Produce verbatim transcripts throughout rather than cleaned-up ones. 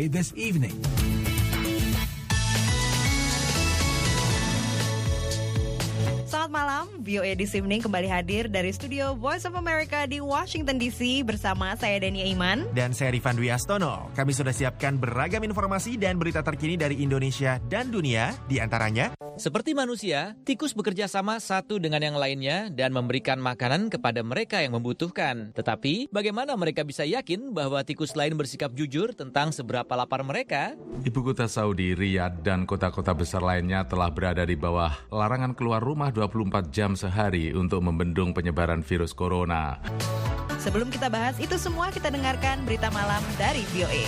A This Evening. Selamat malam, V O A This Evening kembali hadir dari studio Voice of America di Washington D C bersama saya Dania Iman dan saya Rifan Dwi Astono. Kami sudah siapkan beragam informasi dan berita terkini dari Indonesia dan dunia, di antaranya seperti manusia, tikus bekerja sama satu dengan yang lainnya dan memberikan makanan kepada mereka yang membutuhkan. Tetapi, bagaimana mereka bisa yakin bahwa tikus lain bersikap jujur tentang seberapa lapar mereka? Ibu kota Saudi, Riyadh, dan kota-kota besar lainnya telah berada di bawah larangan keluar rumah dua puluh empat jam sehari untuk membendung penyebaran virus corona. Sebelum kita bahas itu semua, kita dengarkan berita malam dari V O A.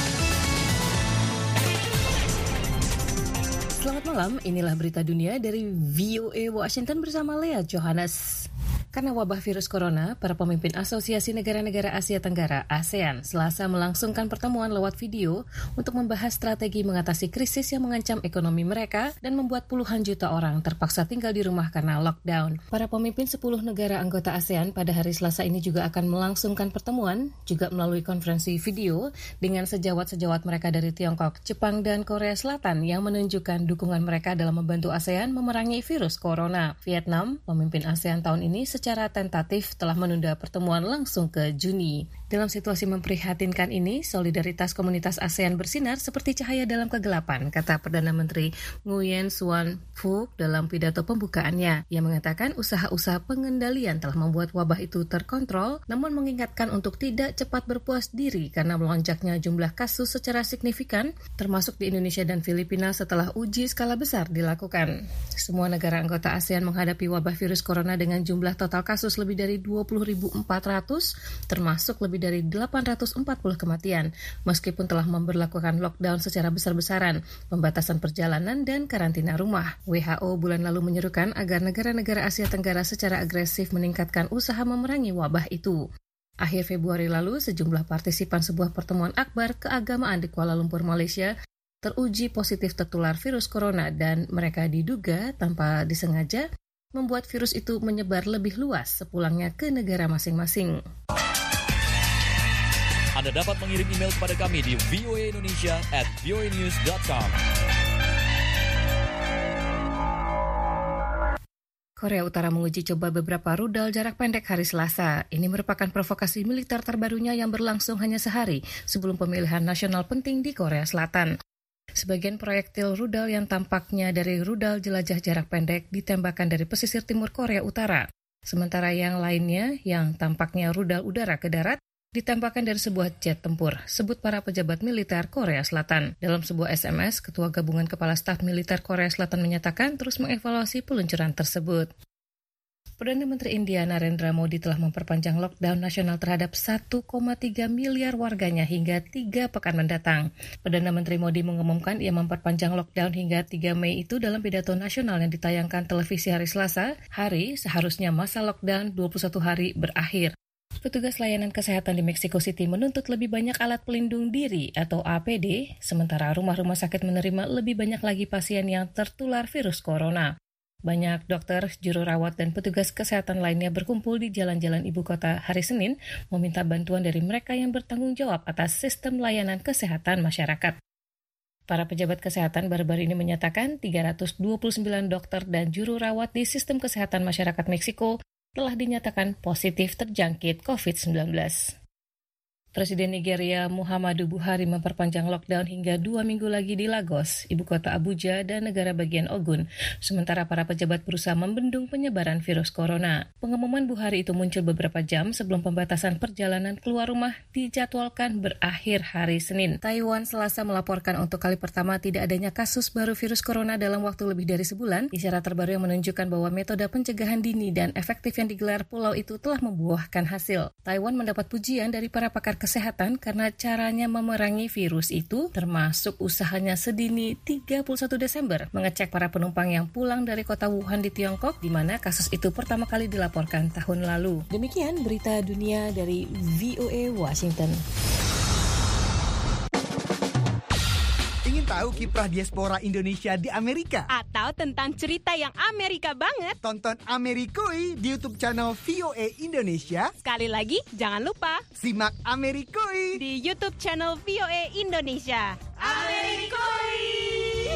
Selamat malam, inilah berita dunia dari V O A Washington bersama Lea Johannes. Karena wabah virus corona, para pemimpin Asosiasi Negara-Negara Asia Tenggara (ASEAN) Selasa melangsungkan pertemuan lewat video untuk membahas strategi mengatasi krisis yang mengancam ekonomi mereka dan membuat puluhan juta orang terpaksa tinggal di rumah karena lockdown. Para pemimpin sepuluh negara anggota ASEAN pada hari Selasa ini juga akan melangsungkan pertemuan, juga melalui konferensi video dengan sejawat-sejawat mereka dari Tiongkok, Jepang, dan Korea Selatan yang menunjukkan dukungan mereka dalam membantu ASEAN memerangi virus corona. Vietnam, pemimpin ASEAN tahun ini, secara tentatif telah menunda pertemuan langsung ke Juni. Dalam situasi memprihatinkan ini, solidaritas komunitas ASEAN bersinar seperti cahaya dalam kegelapan, kata Perdana Menteri Nguyen Xuan Phuc dalam pidato pembukaannya. Ia mengatakan usaha-usaha pengendalian telah membuat wabah itu terkontrol, namun mengingatkan untuk tidak cepat berpuas diri karena melonjaknya jumlah kasus secara signifikan, termasuk di Indonesia dan Filipina setelah uji skala besar dilakukan. Semua negara anggota ASEAN menghadapi wabah virus corona dengan jumlah total kasus lebih dari dua puluh ribu empat ratus, termasuk lebih dari delapan ratus empat puluh kematian, meskipun telah memberlakukan lockdown secara besar-besaran, pembatasan perjalanan, dan karantina rumah. W H O bulan lalu menyerukan agar negara-negara Asia Tenggara secara agresif meningkatkan usaha memerangi wabah itu. Akhir Februari lalu, sejumlah partisipan sebuah pertemuan akbar keagamaan di Kuala Lumpur, Malaysia, teruji positif tertular virus corona dan mereka diduga tanpa disengaja membuat virus itu menyebar lebih luas sepulangnya ke negara masing-masing. Anda dapat mengirim email kepada kami di v o a indonesia at v o a news dot com. Korea Utara menguji coba beberapa rudal jarak pendek hari Selasa. Ini merupakan provokasi militer terbarunya yang berlangsung hanya sehari sebelum pemilihan nasional penting di Korea Selatan. Sebagian proyektil rudal yang tampaknya dari rudal jelajah jarak pendek ditembakkan dari pesisir timur Korea Utara. Sementara yang lainnya, yang tampaknya rudal udara ke darat, ditembakkan dari sebuah jet tempur, sebut para pejabat militer Korea Selatan. Dalam sebuah S M S, Ketua Gabungan Kepala Staf Militer Korea Selatan menyatakan terus mengevaluasi peluncuran tersebut. Perdana Menteri India Narendra Modi telah memperpanjang lockdown nasional terhadap satu koma tiga miliar warganya hingga tiga pekan mendatang. Perdana Menteri Modi mengumumkan ia memperpanjang lockdown hingga tiga Mei itu dalam pidato nasional yang ditayangkan televisi hari Selasa, hari seharusnya masa lockdown dua puluh satu hari berakhir. Petugas layanan kesehatan di Mexico City menuntut lebih banyak alat pelindung diri atau A P D, sementara rumah-rumah sakit menerima lebih banyak lagi pasien yang tertular virus corona. Banyak dokter, juru rawat, dan petugas kesehatan lainnya berkumpul di jalan-jalan ibu kota hari Senin meminta bantuan dari mereka yang bertanggung jawab atas sistem layanan kesehatan masyarakat. Para pejabat kesehatan baru-baru ini menyatakan tiga ratus dua puluh sembilan dokter dan juru rawat di sistem kesehatan masyarakat Meksiko telah dinyatakan positif terjangkit covid sembilan belas. Presiden Nigeria Muhammadu Buhari memperpanjang lockdown hingga dua minggu lagi di Lagos, ibu kota Abuja, dan negara bagian Ogun, sementara para pejabat berusaha membendung penyebaran virus corona. Pengumuman Buhari itu muncul beberapa jam sebelum pembatasan perjalanan keluar rumah dijadwalkan berakhir hari Senin. Taiwan Selasa melaporkan untuk kali pertama tidak adanya kasus baru virus corona dalam waktu lebih dari sebulan, isyarat terbaru yang menunjukkan bahwa metode pencegahan dini dan efektif yang digelar pulau itu telah membuahkan hasil. Taiwan mendapat pujian dari para pakar kesehatan karena caranya memerangi virus itu, termasuk usahanya sedini tiga puluh satu Desember mengecek para penumpang yang pulang dari kota Wuhan di Tiongkok, di mana kasus itu pertama kali dilaporkan tahun lalu. Demikian berita dunia dari V O A Washington. Ingin tahu kiprah diaspora Indonesia di Amerika? Atau tentang cerita yang Amerika banget? Tonton Amerikui di YouTube channel V O A Indonesia. Sekali lagi, jangan lupa simak Amerikui di YouTube channel V O A Indonesia. Amerikui!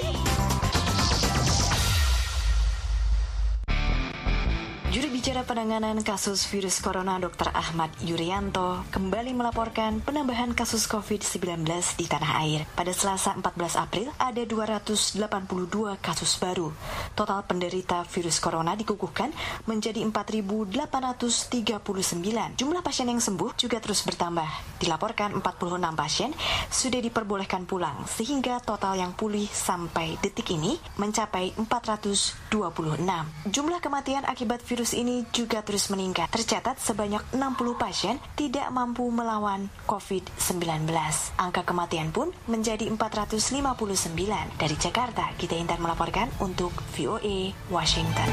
Juru bicara penanganan kasus virus corona Dokter Ahmad Yuryanto kembali melaporkan penambahan kasus covid sembilan belas di tanah air. Pada Selasa empat belas April ada dua ratus delapan puluh dua kasus baru. Total penderita virus corona dikukuhkan menjadi empat ribu delapan ratus tiga puluh sembilan. Jumlah pasien yang sembuh juga terus bertambah. Dilaporkan empat puluh enam pasien sudah diperbolehkan pulang sehingga total yang pulih sampai detik ini mencapai empat ratus dua puluh enam. Jumlah kematian akibat virus ini juga terus meningkat. Tercatat sebanyak enam puluh pasien tidak mampu melawan covid sembilan belas. Angka kematian pun menjadi empat ratus lima puluh sembilan. Dari Jakarta, Gita Intan melaporkan untuk V O A Washington.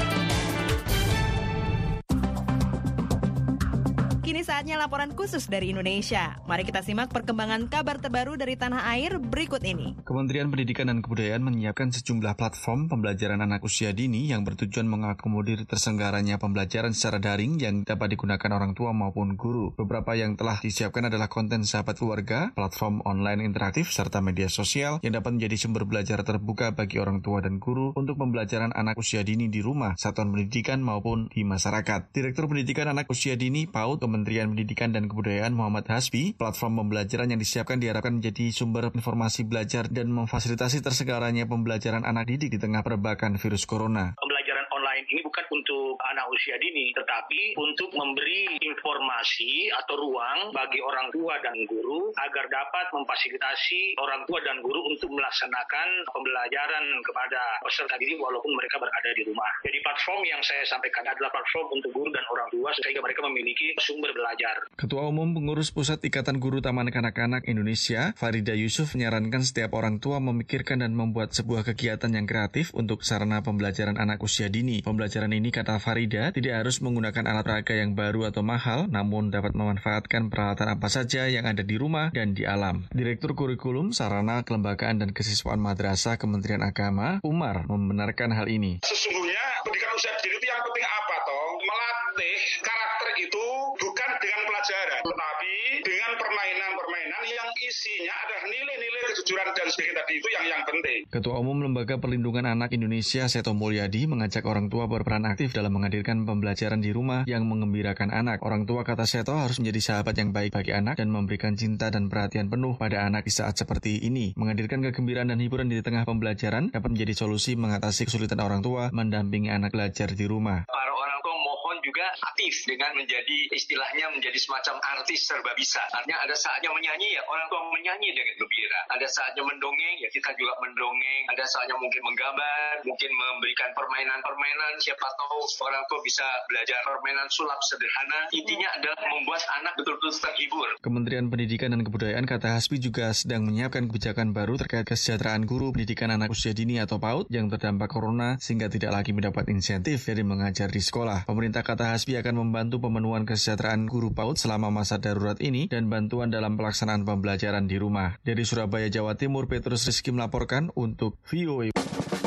Kini saatnya laporan khusus dari Indonesia. Mari kita simak perkembangan kabar terbaru dari tanah air berikut ini. Kementerian Pendidikan dan Kebudayaan menyiapkan sejumlah platform pembelajaran anak usia dini yang bertujuan mengakomodir terselenggaranya pembelajaran secara daring yang dapat digunakan orang tua maupun guru. Beberapa yang telah disiapkan adalah konten sahabat keluarga, platform online interaktif, serta media sosial yang dapat menjadi sumber belajar terbuka bagi orang tua dan guru untuk pembelajaran anak usia dini di rumah, satuan pendidikan maupun di masyarakat. Direktur Pendidikan Anak Usia Dini PAUD Kementerian Pendidikan dan Kebudayaan Muhammad Hasbi, platform pembelajaran yang disiapkan diharapkan menjadi sumber informasi belajar dan memfasilitasi terselenggaranya pembelajaran anak didik di tengah perbakan virus corona. Pembelajaran online ini bukan untuk anak usia dini, tetapi untuk memberi informasi atau ruang bagi orang tua dan guru agar dapat memfasilitasi orang tua dan guru untuk melaksanakan pembelajaran kepada peserta didik walaupun mereka berada di rumah. Jadi platform yang saya sampaikan adalah platform untuk guru dan orang tua sehingga mereka memiliki sumber belajar. Ketua Umum Pengurus Pusat Ikatan Guru Taman Kanak-Kanak Indonesia, Farida Yusuf, menyarankan setiap orang tua memikirkan dan membuat sebuah kegiatan yang kreatif untuk sarana pembelajaran anak usia dini. Pembelajaran ini, kata Farida, tidak harus menggunakan alat peraga yang baru atau mahal, namun dapat memanfaatkan peralatan apa saja yang ada di rumah dan di alam. Direktur Kurikulum, Sarana, Kelembagaan dan Kesiswaan Madrasah Kementerian Agama, Umar, membenarkan hal ini. Sesungguhnya pendidikan usia dini itu yang penting apa toh? Melatih karakter itu bukan dengan pelajaran, tetapi dengan permainan-permainan yang isinya adalah nilai-nilai kejujuran dan sebagainya tadi itu yang yang penting. Ketua Umum Lembaga Perlindungan Anak Indonesia Seto Mulyadi mengajak orang tua berperan aktif dalam menghadirkan pembelajaran di rumah yang mengembirakan anak. Orang tua, kata Seto, harus menjadi sahabat yang baik bagi anak dan memberikan cinta dan perhatian penuh pada anak di saat seperti ini. Menghadirkan kegembiraan dan hiburan di tengah pembelajaran dapat menjadi solusi mengatasi kesulitan orang tua mendampingi anak belajar di rumah. Para orang tua mohon juga aktif dengan menjadi istilahnya menjadi semacam artis serba bisa. Artinya ada saatnya menyanyi, ya orang tua menyanyi dengan gembira. Ada saatnya mendongeng, ya kita juga mendongeng. Ada saatnya mungkin menggambar, mungkin memberikan permainan-permainan. Siapa tahu orang tua bisa belajar permainan sulap sederhana. Intinya adalah membuat anak betul-betul terhibur. Kementerian Pendidikan dan Kebudayaan, kata Hasbi, juga sedang menyiapkan kebijakan baru terkait kesejahteraan guru pendidikan anak usia dini atau PAUD yang terdampak corona sehingga tidak lagi mendapat insentif dari mengajar di sekolah. Pemerintah, kata Hasbi, akan membantu pemenuhan kesejahteraan guru PAUD selama masa darurat ini dan bantuan dalam pelaksanaan pembelajaran di rumah. Dari Surabaya, Jawa Timur, Petrus Rizky melaporkan untuk V O A.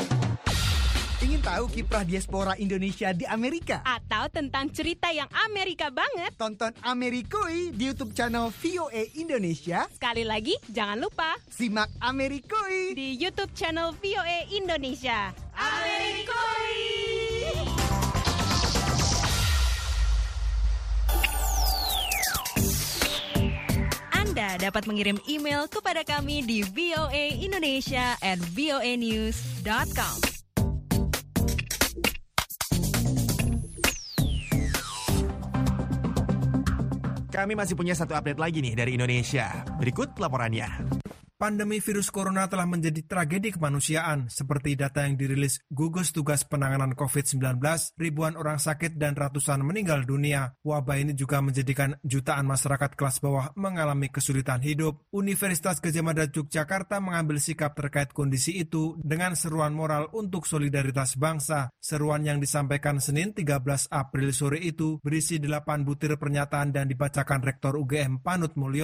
Ingin tahu kiprah diaspora Indonesia di Amerika? Atau tentang cerita yang Amerika banget? Tonton Amerikui di YouTube channel V O A Indonesia. Sekali lagi, jangan lupa simak Amerikui di YouTube channel V O A Indonesia. Amerikui! Anda dapat mengirim email kepada kami di voaindonesia at voanews dot com. Kami masih punya satu update lagi nih dari Indonesia. Berikut laporannya. Pandemi virus corona telah menjadi tragedi kemanusiaan. Seperti data yang dirilis Gugus Tugas Penanganan covid sembilan belas, ribuan orang sakit dan ratusan meninggal dunia. Wabah ini juga menjadikan jutaan masyarakat kelas bawah mengalami kesulitan hidup. Universitas Gadjah Mada Yogyakarta mengambil sikap terkait kondisi itu dengan seruan moral untuk solidaritas bangsa. Seruan yang disampaikan Senin tiga belas April sore itu berisi delapan butir pernyataan dan dibacakan Rektor U G M Panut Mulyono.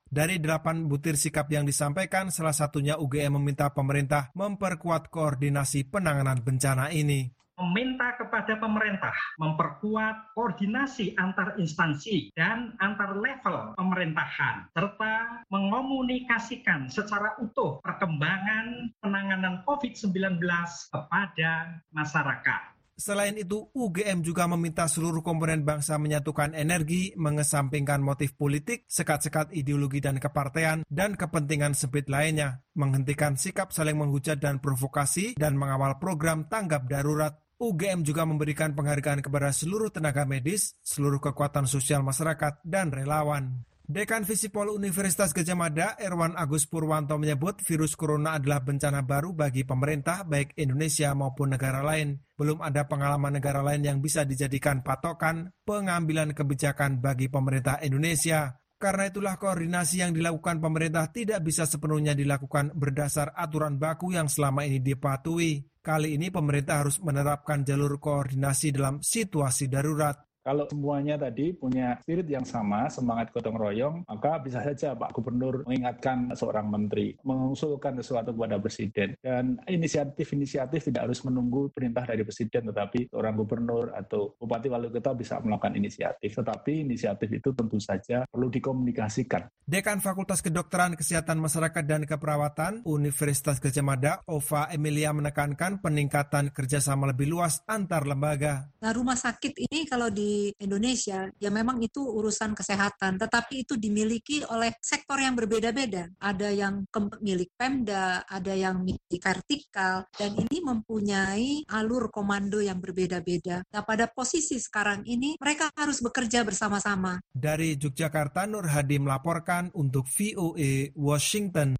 Dari delapan butir sikap yang disampaikan, salah satunya U G M meminta pemerintah memperkuat koordinasi penanganan bencana ini. Meminta kepada pemerintah memperkuat koordinasi antar instansi dan antar level pemerintahan, serta mengomunikasikan secara utuh perkembangan penanganan covid sembilan belas kepada masyarakat. Selain itu, U G M juga meminta seluruh komponen bangsa menyatukan energi, mengesampingkan motif politik, sekat-sekat ideologi dan kepartean, dan kepentingan sempit lainnya, menghentikan sikap saling menghujat dan provokasi, dan mengawal program tanggap darurat. U G M juga memberikan penghargaan kepada seluruh tenaga medis, seluruh kekuatan sosial masyarakat, dan relawan. Dekan Visipol Universitas Gadjah Mada, Erwan Agus Purwanto menyebut virus corona adalah bencana baru bagi pemerintah baik Indonesia maupun negara lain. Belum ada pengalaman negara lain yang bisa dijadikan patokan pengambilan kebijakan bagi pemerintah Indonesia. Karena itulah koordinasi yang dilakukan pemerintah tidak bisa sepenuhnya dilakukan berdasar aturan baku yang selama ini dipatuhi. Kali ini pemerintah harus menerapkan jalur koordinasi dalam situasi darurat. Kalau semuanya tadi punya spirit yang sama, semangat gotong royong, maka bisa saja Pak Gubernur mengingatkan seorang menteri, mengusulkan sesuatu kepada Presiden. Dan inisiatif-inisiatif tidak harus menunggu perintah dari Presiden, tetapi seorang gubernur atau bupati wali kota bisa melakukan inisiatif. Tetapi inisiatif itu tentu saja perlu dikomunikasikan. Dekan Fakultas Kedokteran Kesehatan Masyarakat dan Keperawatan Universitas Gadjah Mada, Ova Emilia menekankan peningkatan kerjasama lebih luas antar lembaga. Nah, rumah sakit ini kalau di Indonesia, ya memang itu urusan kesehatan, tetapi itu dimiliki oleh sektor yang berbeda-beda. Ada yang milik Pemda, ada yang milik vertikal, dan ini mempunyai alur komando yang berbeda-beda. Nah, pada posisi sekarang ini, mereka harus bekerja bersama-sama. Dari Yogyakarta, Nur Hadi melaporkan untuk V O A Washington.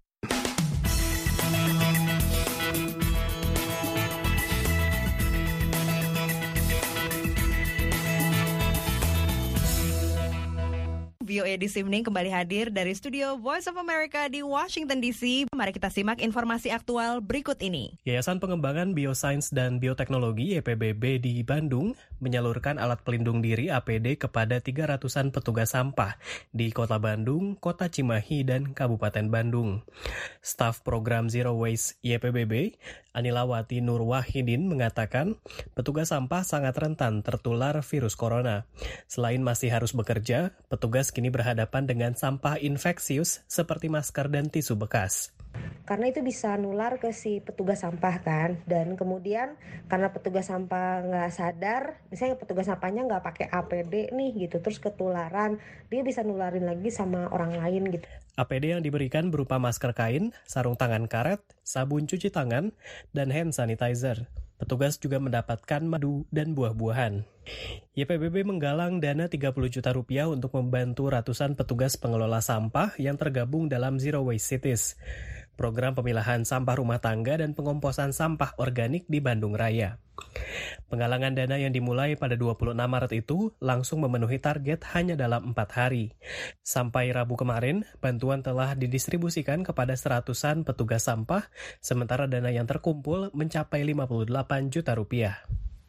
V O A This Evening kembali hadir dari studio Voice of America di Washington D C. Mari kita simak informasi aktual berikut ini. Yayasan Pengembangan Biosains dan Bioteknologi Y P B B di Bandung menyalurkan alat pelindung diri A P D kepada tiga ratusan petugas sampah di Kota Bandung, Kota Cimahi, dan Kabupaten Bandung. Staf program Zero Waste Y P B B, Anilawati Nur Wahidin, mengatakan petugas sampah sangat rentan tertular virus corona. Selain masih harus bekerja, petugas kini berhadapan dengan sampah infeksius seperti masker dan tisu bekas. Karena itu bisa nular ke si petugas sampah kan, dan kemudian karena petugas sampah nggak sadar, misalnya petugas sampahnya nggak pakai A P D nih gitu, terus ketularan, dia bisa nularin lagi sama orang lain gitu. A P D yang diberikan berupa masker kain, sarung tangan karet, sabun cuci tangan, dan hand sanitizer. Petugas juga mendapatkan madu dan buah-buahan. Y P B B menggalang dana tiga puluh juta rupiah untuk membantu ratusan petugas pengelola sampah yang tergabung dalam Zero Waste Cities, program pemilahan sampah rumah tangga dan pengomposan sampah organik di Bandung Raya. Penggalangan dana yang dimulai pada dua puluh enam Maret itu langsung memenuhi target hanya dalam empat hari. Sampai Rabu kemarin, bantuan telah didistribusikan kepada seratusan petugas sampah, sementara dana yang terkumpul mencapai lima puluh delapan juta rupiah.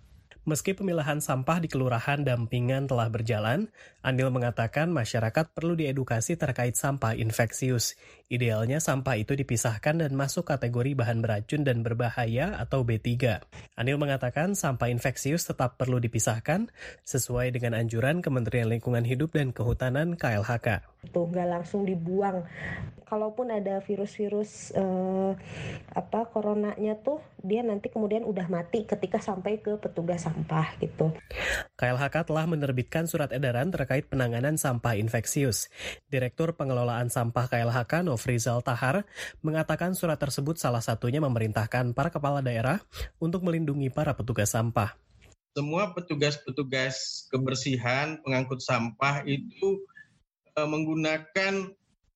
Meski pemilahan sampah di Kelurahan Dampingan telah berjalan, Anil mengatakan masyarakat perlu diedukasi terkait sampah infeksius. Idealnya sampah itu dipisahkan dan masuk kategori bahan beracun dan berbahaya atau B tiga. Anil mengatakan sampah infeksius tetap perlu dipisahkan sesuai dengan anjuran Kementerian Lingkungan Hidup dan Kehutanan K L H K. Tuh nggak langsung dibuang. Kalaupun ada virus-virus eh, apa coronanya tuh, dia nanti kemudian udah mati ketika sampai ke petugas sampah gitu. K L H K telah menerbitkan surat edaran terkait penanganan sampah infeksius. Direktur Pengelolaan Sampah K L H K Nofrizal Tahar mengatakan surat tersebut salah satunya memerintahkan para kepala daerah untuk melindungi para petugas sampah. Semua petugas-petugas kebersihan pengangkut sampah itu e, menggunakan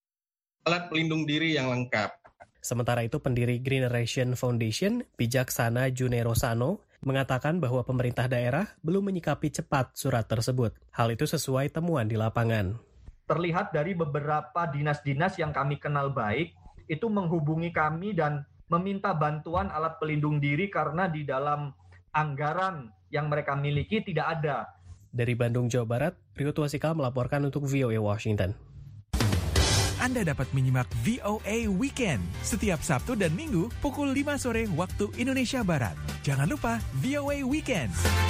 alat pelindung diri yang lengkap. Sementara itu, pendiri Greeneration Foundation, Bijaksana Junerosano, mengatakan bahwa pemerintah daerah belum menyikapi cepat surat tersebut. Hal itu sesuai temuan di lapangan. Terlihat dari beberapa dinas-dinas yang kami kenal baik, itu menghubungi kami dan meminta bantuan alat pelindung diri karena di dalam anggaran yang mereka miliki tidak ada. Dari Bandung, Jawa Barat, Rio Tuasikal melaporkan untuk V O A Washington. Anda dapat menyimak V O A Weekend setiap Sabtu dan Minggu pukul lima sore waktu Indonesia Barat. Jangan lupa V O A Weekend.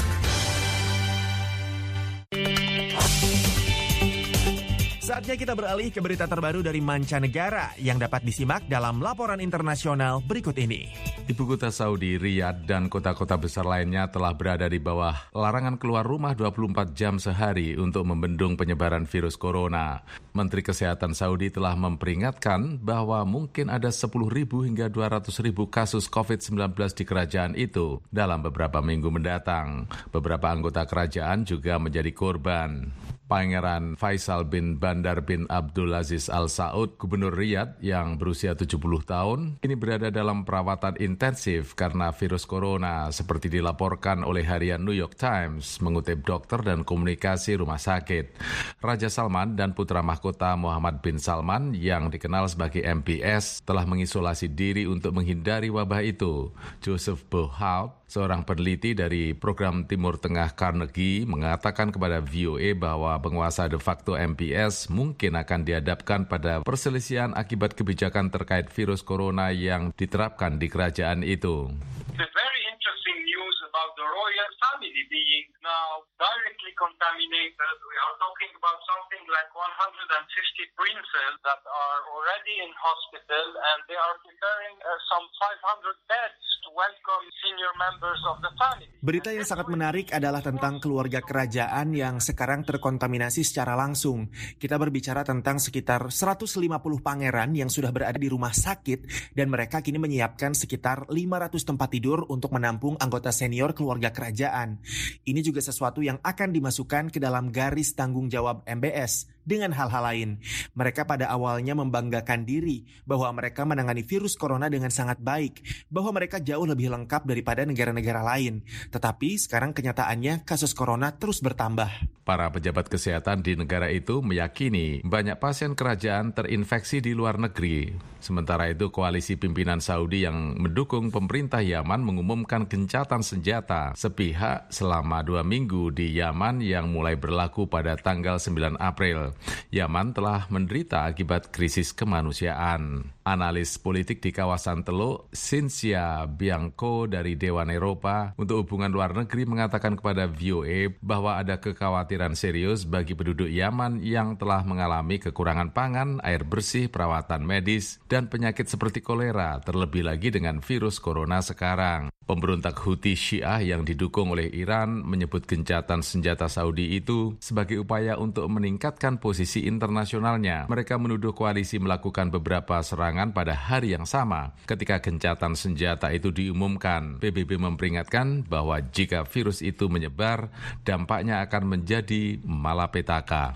Saatnya kita beralih ke berita terbaru dari mancanegara yang dapat disimak dalam laporan internasional berikut ini. Ibu kota Saudi, Riyadh, dan kota-kota besar lainnya telah berada di bawah larangan keluar rumah dua puluh empat jam sehari untuk membendung penyebaran virus corona. Menteri Kesehatan Saudi telah memperingatkan bahwa mungkin ada sepuluh ribu hingga dua ratus ribu kasus covid sembilan belas di kerajaan itu dalam beberapa minggu mendatang. Beberapa anggota kerajaan juga menjadi korban. Pangeran Faisal bin Bandar bin Abdulaziz Al Saud, Gubernur Riyadh yang berusia tujuh puluh tahun, ini berada dalam perawatan intensif karena virus corona, seperti dilaporkan oleh harian New York Times, mengutip dokter dan komunikasi rumah sakit. Raja Salman dan putra mahkota Muhammad bin Salman yang dikenal sebagai M B S telah mengisolasi diri untuk menghindari wabah itu. Joseph Bohout, seorang peneliti dari program Timur Tengah Carnegie, mengatakan kepada V O A bahwa penguasa de facto M P S mungkin akan dihadapkan pada perselisihan akibat kebijakan terkait virus corona yang diterapkan di kerajaan itu. The very interesting news about the royal family being now directly contaminated. We are talking about something like one hundred fifty princes that are already in hospital, and they are preparing uh, some five hundred beds to welcome senior members of the family. Berita yang sangat menarik adalah tentang keluarga kerajaan yang sekarang terkontaminasi secara langsung. Kita berbicara tentang sekitar seratus lima puluh pangeran yang sudah berada di rumah sakit dan mereka kini menyiapkan sekitar lima ratus tempat tidur untuk menampung anggota senior keluarga kerajaan. Ini juga sesuatu yang akan dimasukkan ke dalam garis tanggung jawab M B S. Dengan hal-hal lain, mereka pada awalnya membanggakan diri bahwa mereka menangani virus corona dengan sangat baik, bahwa mereka jauh lebih lengkap daripada negara-negara lain. Tetapi sekarang kenyataannya kasus corona terus bertambah. Para pejabat kesehatan di negara itu meyakini banyak pasien kerajaan terinfeksi di luar negeri. Sementara itu, koalisi pimpinan Saudi yang mendukung pemerintah Yaman mengumumkan gencatan senjata sepihak selama dua minggu di Yaman yang mulai berlaku pada tanggal sembilan April. Yaman telah menderita akibat krisis kemanusiaan. Analis politik di kawasan Teluk, Cynthia Bianco dari Dewan Eropa untuk Hubungan Luar Negeri mengatakan kepada V O A bahwa ada kekhawatiran serius bagi penduduk Yaman yang telah mengalami kekurangan pangan, air bersih, perawatan medis, dan penyakit seperti kolera, terlebih lagi dengan virus corona sekarang. Pemberontak Houthi Syiah yang didukung oleh Iran menyebut gencatan senjata Saudi itu sebagai upaya untuk meningkatkan posisi internasionalnya. Mereka menuduh koalisi melakukan beberapa serangan pada hari yang sama ketika gencatan senjata itu diumumkan. P B B memperingatkan bahwa jika virus itu menyebar, dampaknya akan menjadi malapetaka.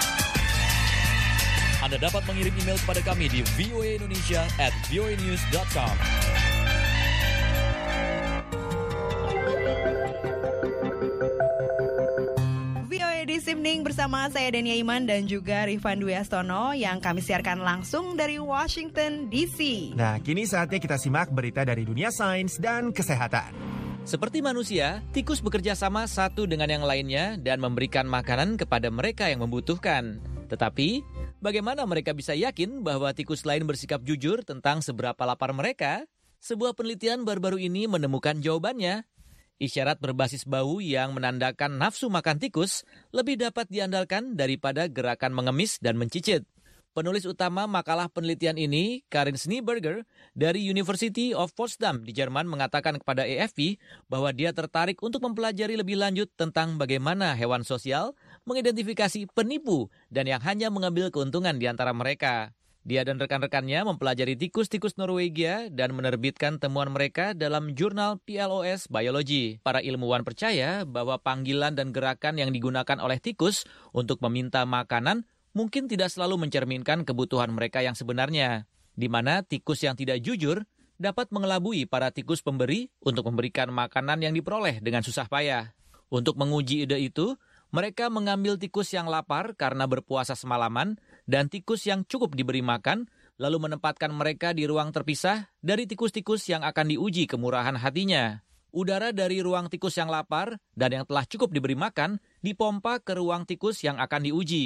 Anda dapat mengirim email kepada kami di voaindonesia at voanews dot com. This evening bersama saya Dania Iman dan juga Rifan Dwi Astono yang kami siarkan langsung dari Washington D C. Nah, kini saatnya kita simak berita dari dunia sains dan kesehatan. Seperti manusia, tikus bekerja sama satu dengan yang lainnya dan memberikan makanan kepada mereka yang membutuhkan. Tetapi, bagaimana mereka bisa yakin bahwa tikus lain bersikap jujur tentang seberapa lapar mereka? Sebuah penelitian baru-baru ini menemukan jawabannya. Isyarat berbasis bau yang menandakan nafsu makan tikus lebih dapat diandalkan daripada gerakan mengemis dan mencicit. Penulis utama makalah penelitian ini, Karin Schneeberger, dari University of Potsdam di Jerman mengatakan kepada A F P bahwa dia tertarik untuk mempelajari lebih lanjut tentang bagaimana hewan sosial mengidentifikasi penipu dan yang hanya mengambil keuntungan di antara mereka. Dia dan rekan-rekannya mempelajari tikus-tikus Norwegia dan menerbitkan temuan mereka dalam jurnal P L O S Biology. Para ilmuwan percaya bahwa panggilan dan gerakan yang digunakan oleh tikus untuk meminta makanan mungkin tidak selalu mencerminkan kebutuhan mereka yang sebenarnya, di mana tikus yang tidak jujur dapat mengelabui para tikus pemberi untuk memberikan makanan yang diperoleh dengan susah payah. Untuk menguji ide itu, mereka mengambil tikus yang lapar karena berpuasa semalaman dan tikus yang cukup diberi makan, lalu menempatkan mereka di ruang terpisah dari tikus-tikus yang akan diuji kemurahan hatinya. Udara dari ruang tikus yang lapar dan yang telah cukup diberi makan dipompa ke ruang tikus yang akan diuji.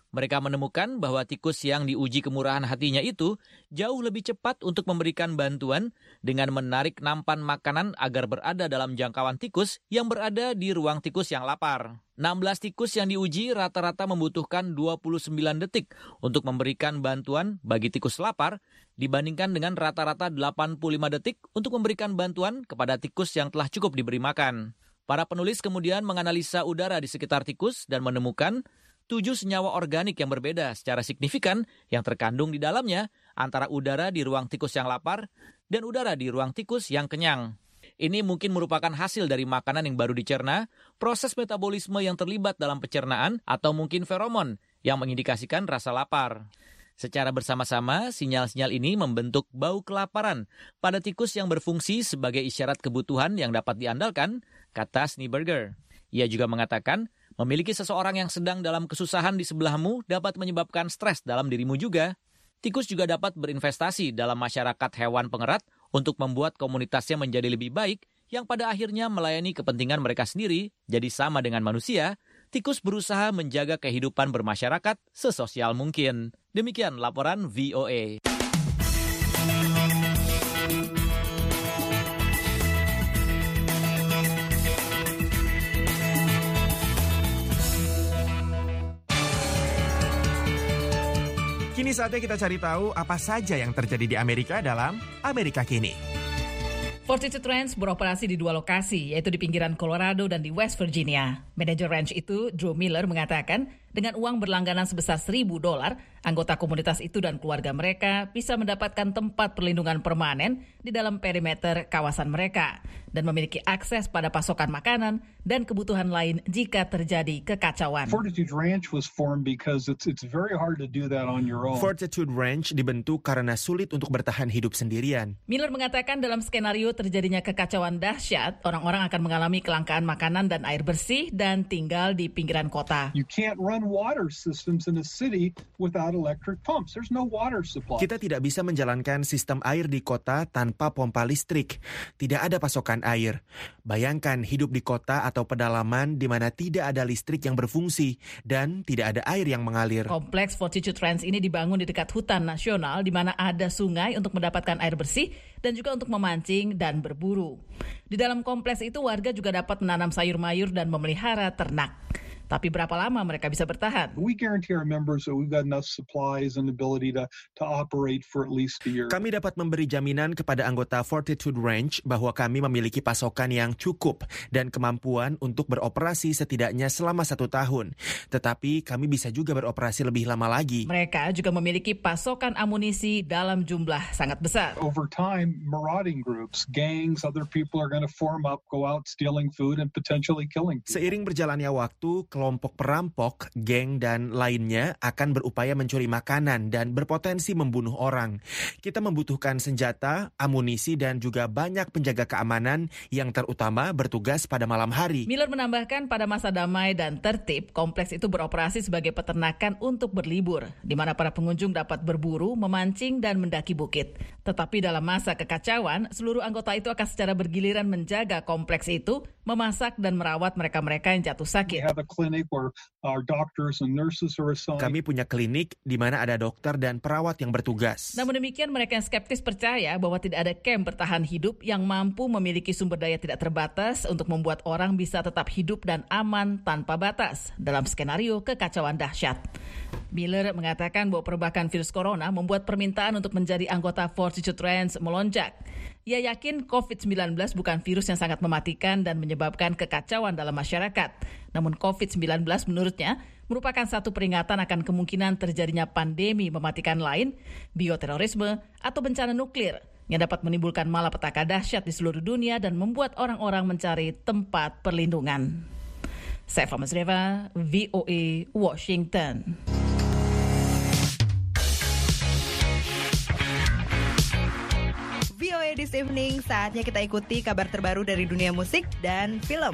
Mereka menemukan bahwa tikus yang diuji kemurahan hatinya itu jauh lebih cepat untuk memberikan bantuan dengan menarik nampan makanan agar berada dalam jangkauan tikus yang berada di ruang tikus yang lapar. enam belas tikus yang diuji rata-rata membutuhkan dua puluh sembilan detik untuk memberikan bantuan bagi tikus lapar dibandingkan dengan rata-rata delapan puluh lima detik untuk memberikan bantuan kepada tikus yang telah cukup diberi makan. Para penulis kemudian menganalisa udara di sekitar tikus dan menemukan tujuh senyawa organik yang berbeda secara signifikan yang terkandung di dalamnya antara udara di ruang tikus yang lapar dan udara di ruang tikus yang kenyang. Ini mungkin merupakan hasil dari makanan yang baru dicerna, proses metabolisme yang terlibat dalam pencernaan, atau mungkin feromon yang mengindikasikan rasa lapar. Secara bersama-sama, sinyal-sinyal ini membentuk bau kelaparan pada tikus yang berfungsi sebagai isyarat kebutuhan yang dapat diandalkan, kata Schneeberger. Ia juga mengatakan, memiliki seseorang yang sedang dalam kesusahan di sebelahmu dapat menyebabkan stres dalam dirimu juga. Tikus juga dapat berinvestasi dalam masyarakat hewan pengerat untuk membuat komunitasnya menjadi lebih baik yang pada akhirnya melayani kepentingan mereka sendiri. Jadi sama dengan manusia, tikus berusaha menjaga kehidupan bermasyarakat sesosial mungkin. Demikian laporan V O A. Kini saatnya kita cari tahu apa saja yang terjadi di Amerika dalam Amerika Kini. Fortitude Ranch beroperasi di dua lokasi, yaitu di pinggiran Colorado dan di West Virginia. Manajer ranch itu, Drew Miller, mengatakan dengan uang berlangganan sebesar seribu dolar, anggota komunitas itu dan keluarga mereka bisa mendapatkan tempat perlindungan permanen di dalam perimeter kawasan mereka dan memiliki akses pada pasokan makanan dan kebutuhan lain jika terjadi kekacauan. Fortitude Ranch was formed because it's it's very hard to do that on your own. Fortitude Ranch dibentuk karena sulit untuk bertahan hidup sendirian. Miller mengatakan dalam skenario terjadinya kekacauan dahsyat, orang-orang akan mengalami kelangkaan makanan dan air bersih dan tinggal di pinggiran kota. You can't run water systems in a city without electric pumps. There's no water supply. Kita tidak bisa menjalankan sistem air di kota tanpa pompa listrik. Tidak ada pasokan air. Bayangkan hidup di kota atau pedalaman di mana tidak ada listrik yang berfungsi dan tidak ada air yang mengalir. Kompleks Fortitude Ranch ini dibangun di dekat hutan nasional di mana ada sungai untuk mendapatkan air bersih dan juga untuk memancing dan berburu. Di dalam kompleks itu warga juga dapat menanam sayur mayur dan memelihara ternak. Tapi berapa lama mereka bisa bertahan? We guarantee our members that we've got enough supplies and ability to to operate for at least a year. Kami dapat memberi jaminan kepada anggota Fortitude Ranch bahwa kami memiliki pasokan yang cukup dan kemampuan untuk beroperasi setidaknya selama satu tahun. Tetapi kami bisa juga beroperasi lebih lama lagi. Mereka juga memiliki pasokan amunisi dalam jumlah sangat besar. Over time, marauding groups, gangs, other people are going to form up, go out stealing food and potentially killing people. Seiring berjalannya waktu, kelompok perampok, geng, dan lainnya akan berupaya mencuri makanan dan berpotensi membunuh orang. Kita membutuhkan senjata, amunisi, dan juga banyak penjaga keamanan yang terutama bertugas pada malam hari. Miller menambahkan pada masa damai dan tertib, kompleks itu beroperasi sebagai peternakan untuk berlibur, di mana para pengunjung dapat berburu, memancing, dan mendaki bukit. Tetapi dalam masa kekacauan, seluruh anggota itu akan secara bergiliran menjaga kompleks itu, memasak dan merawat mereka-mereka yang jatuh sakit. Kami punya klinik di mana ada dokter dan perawat yang bertugas. Namun demikian, mereka yang skeptis percaya bahwa tidak ada camp bertahan hidup yang mampu memiliki sumber daya tidak terbatas untuk membuat orang bisa tetap hidup dan aman tanpa batas dalam skenario kekacauan dahsyat. Miller mengatakan bahwa perbakan virus corona membuat permintaan untuk menjadi anggota Fortitude Ranch melonjak. Ia yakin covid sembilan belas bukan virus yang sangat mematikan dan menyebabkan kekacauan dalam masyarakat. Namun covid sembilan belas menurutnya merupakan satu peringatan akan kemungkinan terjadinya pandemi mematikan lain, bioterorisme, atau bencana nuklir yang dapat menimbulkan malapetaka dahsyat di seluruh dunia dan membuat orang-orang mencari tempat perlindungan. Saya Masreva, V O A, Washington. V O A This Evening, saatnya kita ikuti kabar terbaru dari dunia musik dan film.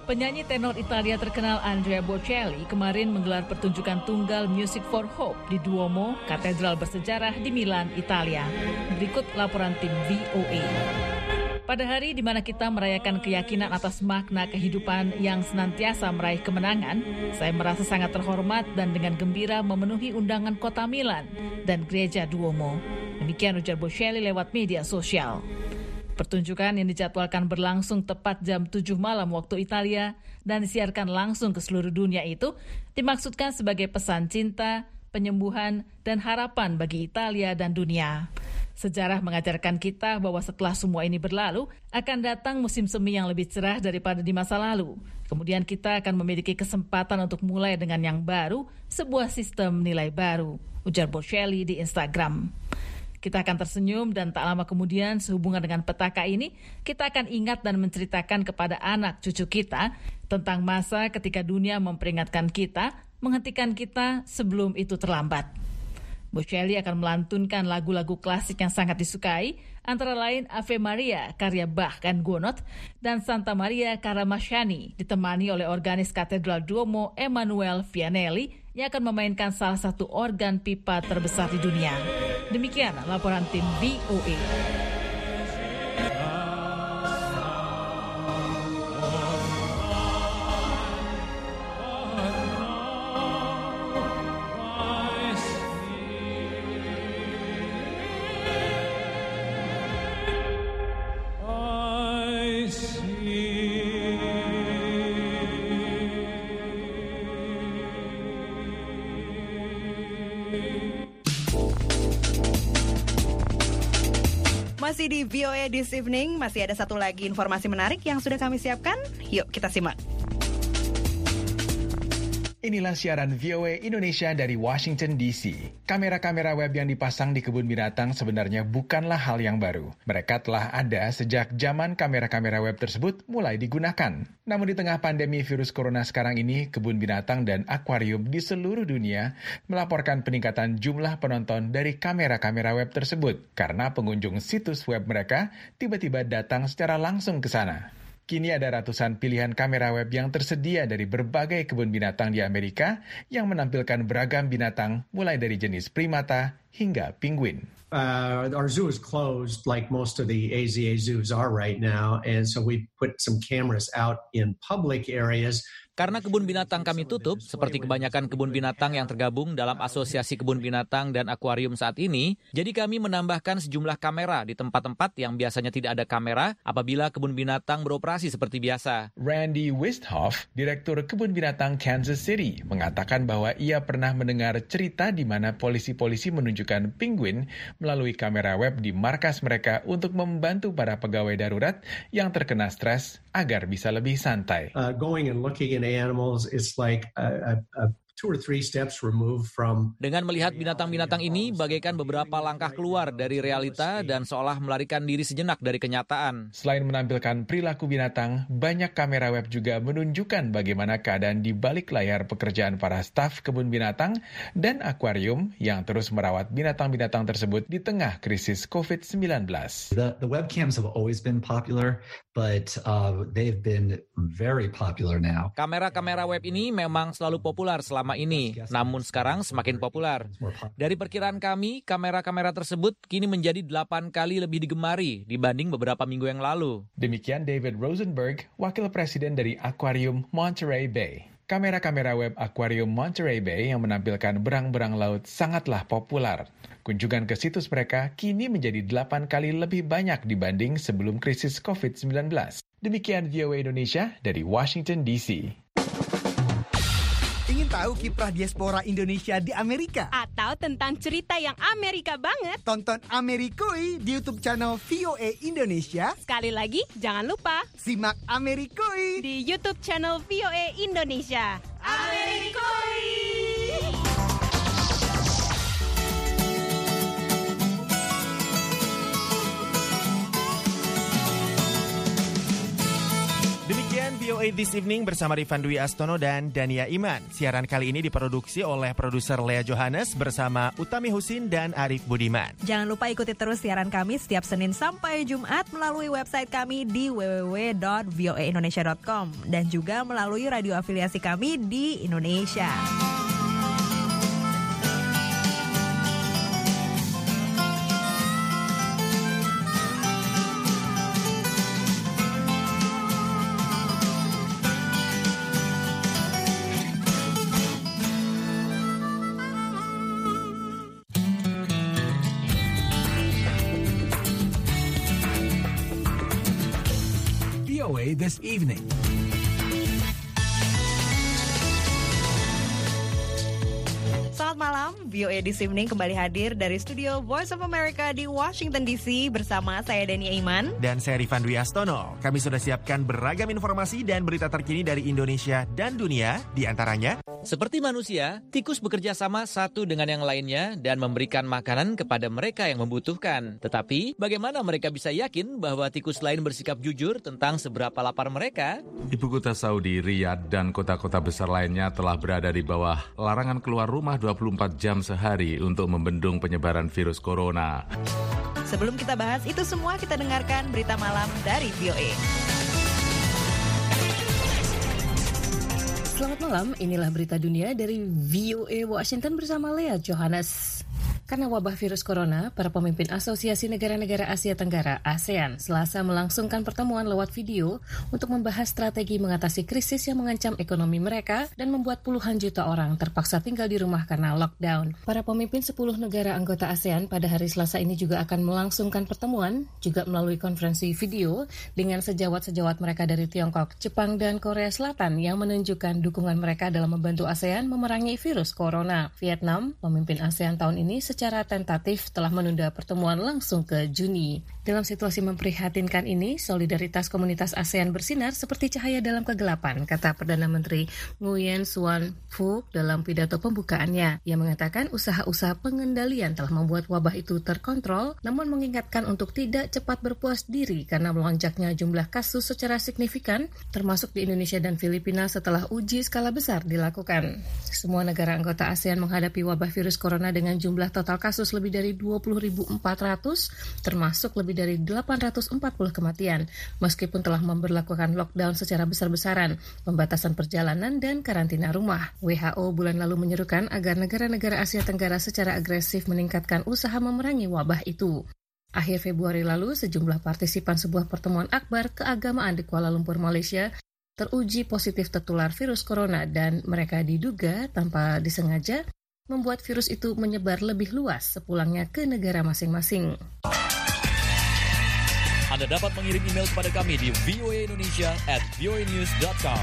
Penyanyi tenor Italia terkenal Andrea Bocelli kemarin menggelar pertunjukan tunggal Music for Hope di Duomo, katedral bersejarah di Milan, Italia. Berikut laporan tim V O A. Pada hari di mana kita merayakan keyakinan atas makna kehidupan yang senantiasa meraih kemenangan, saya merasa sangat terhormat dan dengan gembira memenuhi undangan kota Milan dan gereja Duomo. Demikian ujar Bocelli lewat media sosial. Pertunjukan yang dijadwalkan berlangsung tepat jam tujuh malam waktu Italia dan disiarkan langsung ke seluruh dunia itu dimaksudkan sebagai pesan cinta, penyembuhan, dan harapan bagi Italia dan dunia. Sejarah mengajarkan kita bahwa setelah semua ini berlalu, akan datang musim semi yang lebih cerah daripada di masa lalu. Kemudian kita akan memiliki kesempatan untuk mulai dengan yang baru, sebuah sistem nilai baru, ujar Bocelli di Instagram. Kita akan tersenyum dan tak lama kemudian sehubungan dengan petaka ini, kita akan ingat dan menceritakan kepada anak cucu kita tentang masa ketika dunia memperingatkan kita, menghentikan kita sebelum itu terlambat. Bocelli akan melantunkan lagu-lagu klasik yang sangat disukai, antara lain Ave Maria karya Bach dan Gounod dan Santa Maria Caramasciani, ditemani oleh organis Katedral Duomo Emanuele Vianelli yang akan memainkan salah satu organ pipa terbesar di dunia. Demikian laporan tim V O A. Masih di V O A This Evening, masih ada satu lagi informasi menarik yang sudah kami siapkan. Yuk kita simak. Inilah siaran V O A Indonesia dari Washington D C. Kamera-kamera web yang dipasang di kebun binatang sebenarnya bukanlah hal yang baru. Mereka telah ada sejak zaman kamera-kamera web tersebut mulai digunakan. Namun di tengah pandemi virus corona sekarang ini, kebun binatang dan akuarium di seluruh dunia melaporkan peningkatan jumlah penonton dari kamera-kamera web tersebut karena pengunjung situs web mereka tiba-tiba datang secara langsung ke sana. Kini ada ratusan pilihan kamera web yang tersedia dari berbagai kebun binatang di Amerika yang menampilkan beragam binatang mulai dari jenis primata hingga penguin. Uh, our zoo is closed like most of the A Z A zoos are right now, and so we put some cameras out in public areas. Karena kebun binatang kami tutup, seperti kebanyakan kebun binatang yang tergabung dalam Asosiasi Kebun Binatang dan Akuarium saat ini, jadi kami menambahkan sejumlah kamera di tempat-tempat yang biasanya tidak ada kamera apabila kebun binatang beroperasi seperti biasa. Randy Westhoff, Direktur Kebun Binatang Kansas City, mengatakan bahwa ia pernah mendengar cerita di mana polisi-polisi menunjukkan penguin melalui kamera web di markas mereka untuk membantu para pegawai darurat yang terkena stres agar bisa lebih santai. Uh, going and looking at animals is like a, a, a two or three steps removed from. Dengan melihat binatang-binatang ini bagaikan beberapa langkah keluar dari realita dan seolah melarikan diri sejenak dari kenyataan. Selain menampilkan perilaku binatang, banyak kamera web juga menunjukkan bagaimana keadaan di balik layar pekerjaan para staf kebun binatang dan akuarium yang terus merawat binatang-binatang tersebut di tengah krisis covid sembilan belas. The, the webcams have always been popular, but uh, they've been very popular now. Kamera-kamera web ini memang selalu populer selama ini, namun sekarang semakin populer. Dari perkiraan kami, kamera-kamera tersebut kini menjadi delapan kali lebih digemari dibanding beberapa minggu yang lalu. Demikian David Rosenberg, Wakil Presiden dari Akuarium Monterey Bay. Kamera-kamera web Akuarium Monterey Bay yang menampilkan berang-berang laut sangatlah populer. Kunjungan ke situs mereka kini menjadi delapan kali lebih banyak dibanding sebelum krisis covid sembilan belas. Demikian V O A Indonesia dari Washington D C. Ingin tahu kiprah diaspora Indonesia di Amerika? Atau tentang cerita yang Amerika banget? Tonton Amerikoi di YouTube channel V O A Indonesia. Sekali lagi, jangan lupa simak Amerikoi di YouTube channel V O A Indonesia. Amerikoi! Demikian V O A A This Evening bersama Rifan Dwi Astono dan Dania Iman. Siaran kali ini diproduksi oleh produser Lea Johannes bersama Utami Husin dan Arif Budiman. Jangan lupa ikuti terus siaran kami setiap Senin sampai Jumat melalui website kami di w w w dot v o a indonesia dot com dan juga melalui radio afiliasi kami di Indonesia. This evening. Selamat malam, V O A This Evening kembali hadir dari studio Voice of America di Washington D C bersama saya Dania Iman dan saya Rifan Dwi Astono. Kami sudah siapkan beragam informasi dan berita terkini dari Indonesia dan dunia, di antaranya seperti manusia, tikus bekerja sama satu dengan yang lainnya dan memberikan makanan kepada mereka yang membutuhkan. Tetapi, bagaimana mereka bisa yakin bahwa tikus lain bersikap jujur tentang seberapa lapar mereka? Ibu kota Saudi, Riyadh, dan kota-kota besar lainnya telah berada di bawah larangan keluar rumah dua puluh empat jam sehari untuk membendung penyebaran virus corona. Sebelum kita bahas itu semua, kita dengarkan berita malam dari V O A. Selamat malam, inilah berita dunia dari V O A Washington bersama Lea Johannes. Karena wabah virus corona, para pemimpin Asosiasi Negara-Negara Asia Tenggara (ASEAN) Selasa melangsungkan pertemuan lewat video untuk membahas strategi mengatasi krisis yang mengancam ekonomi mereka dan membuat puluhan juta orang terpaksa tinggal di rumah karena lockdown. Para pemimpin sepuluh negara anggota ASEAN pada hari Selasa ini juga akan melangsungkan pertemuan, juga melalui konferensi video dengan sejawat-sejawat mereka dari Tiongkok, Jepang, dan Korea Selatan yang menunjukkan dukungan mereka dalam membantu ASEAN memerangi virus corona. Vietnam, pemimpin ASEAN tahun ini, secara tentatif telah menunda pertemuan langsung ke Juni. Dalam situasi memprihatinkan ini, solidaritas komunitas ASEAN bersinar seperti cahaya dalam kegelapan, kata Perdana Menteri Nguyen Xuan Phuc dalam pidato pembukaannya. Ia mengatakan usaha-usaha pengendalian telah membuat wabah itu terkontrol, namun mengingatkan untuk tidak cepat berpuas diri karena melonjaknya jumlah kasus secara signifikan, termasuk di Indonesia dan Filipina setelah uji skala besar dilakukan. Semua negara anggota ASEAN menghadapi wabah virus corona dengan jumlah total kasus lebih dari dua puluh ribu empat ratus, termasuk lebih dari delapan ratus empat puluh kematian, meskipun telah memberlakukan lockdown secara besar-besaran, pembatasan perjalanan, dan karantina rumah. W H O bulan lalu menyerukan agar negara-negara Asia Tenggara secara agresif meningkatkan usaha memerangi wabah itu. Akhir Februari lalu, sejumlah partisipan sebuah pertemuan akbar keagamaan di Kuala Lumpur, Malaysia, teruji positif tertular virus corona dan mereka diduga tanpa disengaja membuat virus itu menyebar lebih luas sepulangnya ke negara masing-masing. Anda dapat mengirim email kepada kami di v o a indonesia at v o a news dot com.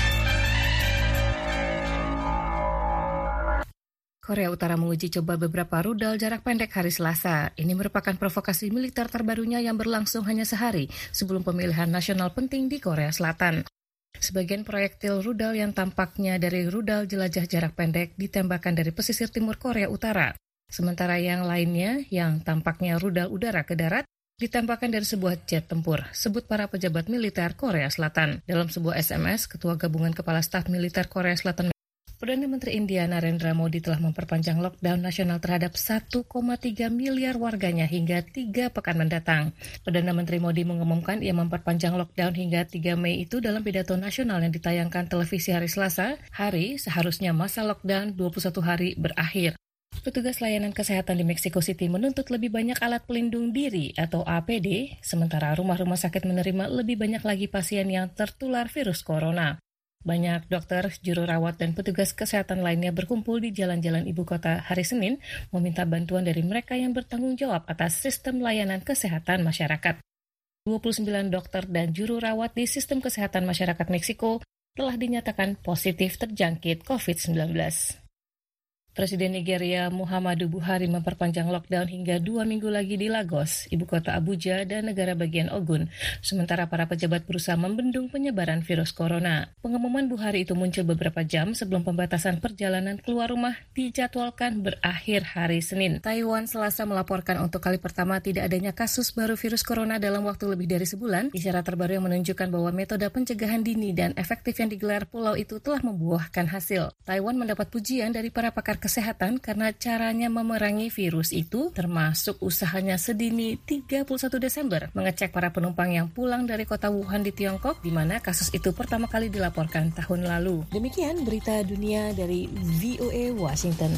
Korea Utara menguji coba beberapa rudal jarak pendek hari Selasa. Ini merupakan provokasi militer terbarunya yang berlangsung hanya sehari sebelum pemilihan nasional penting di Korea Selatan. Sebagian proyektil rudal yang tampaknya dari rudal jelajah jarak pendek ditembakkan dari pesisir timur Korea Utara. Sementara yang lainnya, yang tampaknya rudal udara ke darat, ditembakkan dari sebuah jet tempur, sebut para pejabat militer Korea Selatan. Dalam sebuah S M S, Ketua Gabungan Kepala Staf Militer Korea Selatan, Perdana Menteri India Narendra Modi telah memperpanjang lockdown nasional terhadap satu koma tiga miliar warganya hingga tiga pekan mendatang. Perdana Menteri Modi mengumumkan ia memperpanjang lockdown hingga tiga Mei itu dalam pidato nasional yang ditayangkan televisi hari Selasa, hari seharusnya masa lockdown dua puluh satu hari berakhir. Petugas layanan kesehatan di Mexico City menuntut lebih banyak alat pelindung diri atau A P D, sementara rumah-rumah sakit menerima lebih banyak lagi pasien yang tertular virus corona. Banyak dokter, juru rawat, dan petugas kesehatan lainnya berkumpul di jalan-jalan ibu kota hari Senin meminta bantuan dari mereka yang bertanggung jawab atas sistem layanan kesehatan masyarakat. dua puluh sembilan dokter dan juru rawat di sistem kesehatan masyarakat Meksiko telah dinyatakan positif terjangkit covid sembilan belas. Presiden Nigeria Muhammadu Buhari memperpanjang lockdown hingga dua minggu lagi di Lagos, ibu kota Abuja, dan negara bagian Ogun, sementara para pejabat berusaha membendung penyebaran virus corona. Pengumuman Buhari itu muncul beberapa jam sebelum pembatasan perjalanan keluar rumah dijadwalkan berakhir hari Senin. Taiwan Selasa melaporkan untuk kali pertama tidak adanya kasus baru virus corona dalam waktu lebih dari sebulan, isyarat terbaru yang menunjukkan bahwa metode pencegahan dini dan efektif yang digelar pulau itu telah membuahkan hasil. Taiwan mendapat pujian dari para pakar kesehatan karena caranya memerangi virus itu, termasuk usahanya sedini tiga puluh satu Desember mengecek para penumpang yang pulang dari kota Wuhan di Tiongkok, di mana kasus itu pertama kali dilaporkan tahun lalu. Demikian berita dunia dari V O A Washington.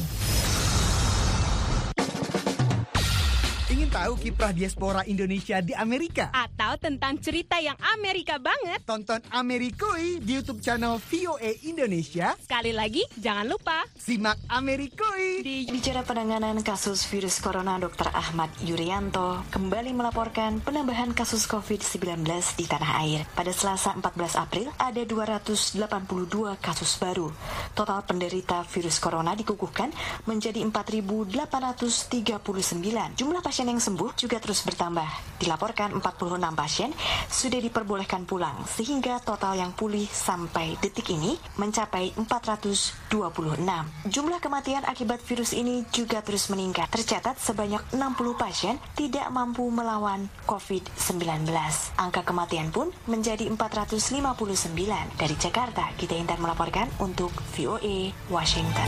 Ingin tahu kiprah diaspora Indonesia di Amerika? Atau tentang cerita yang Amerika banget? Tonton Amerikoi di YouTube channel V O A Indonesia. Sekali lagi, jangan lupa simak Amerikoi. Di... Bicara penanganan kasus virus corona, Dokter Ahmad Yuryanto kembali melaporkan penambahan kasus covid sembilan belas di tanah air. Pada Selasa empat belas April, ada dua ratus delapan puluh dua kasus baru. Total penderita virus corona dikukuhkan menjadi empat ribu delapan ratus tiga puluh sembilan. Jumlah pasien yang sembuh juga terus bertambah. Dilaporkan empat puluh enam pasien sudah diperbolehkan pulang, sehingga total yang pulih sampai detik ini mencapai empat ratus dua puluh enam. Jumlah kematian akibat virus ini juga terus meningkat. Tercatat sebanyak enam puluh pasien tidak mampu melawan covid sembilan belas. Angka kematian pun menjadi empat ratus lima puluh sembilan. Dari Jakarta, Gita Intan melaporkan untuk V O A Washington.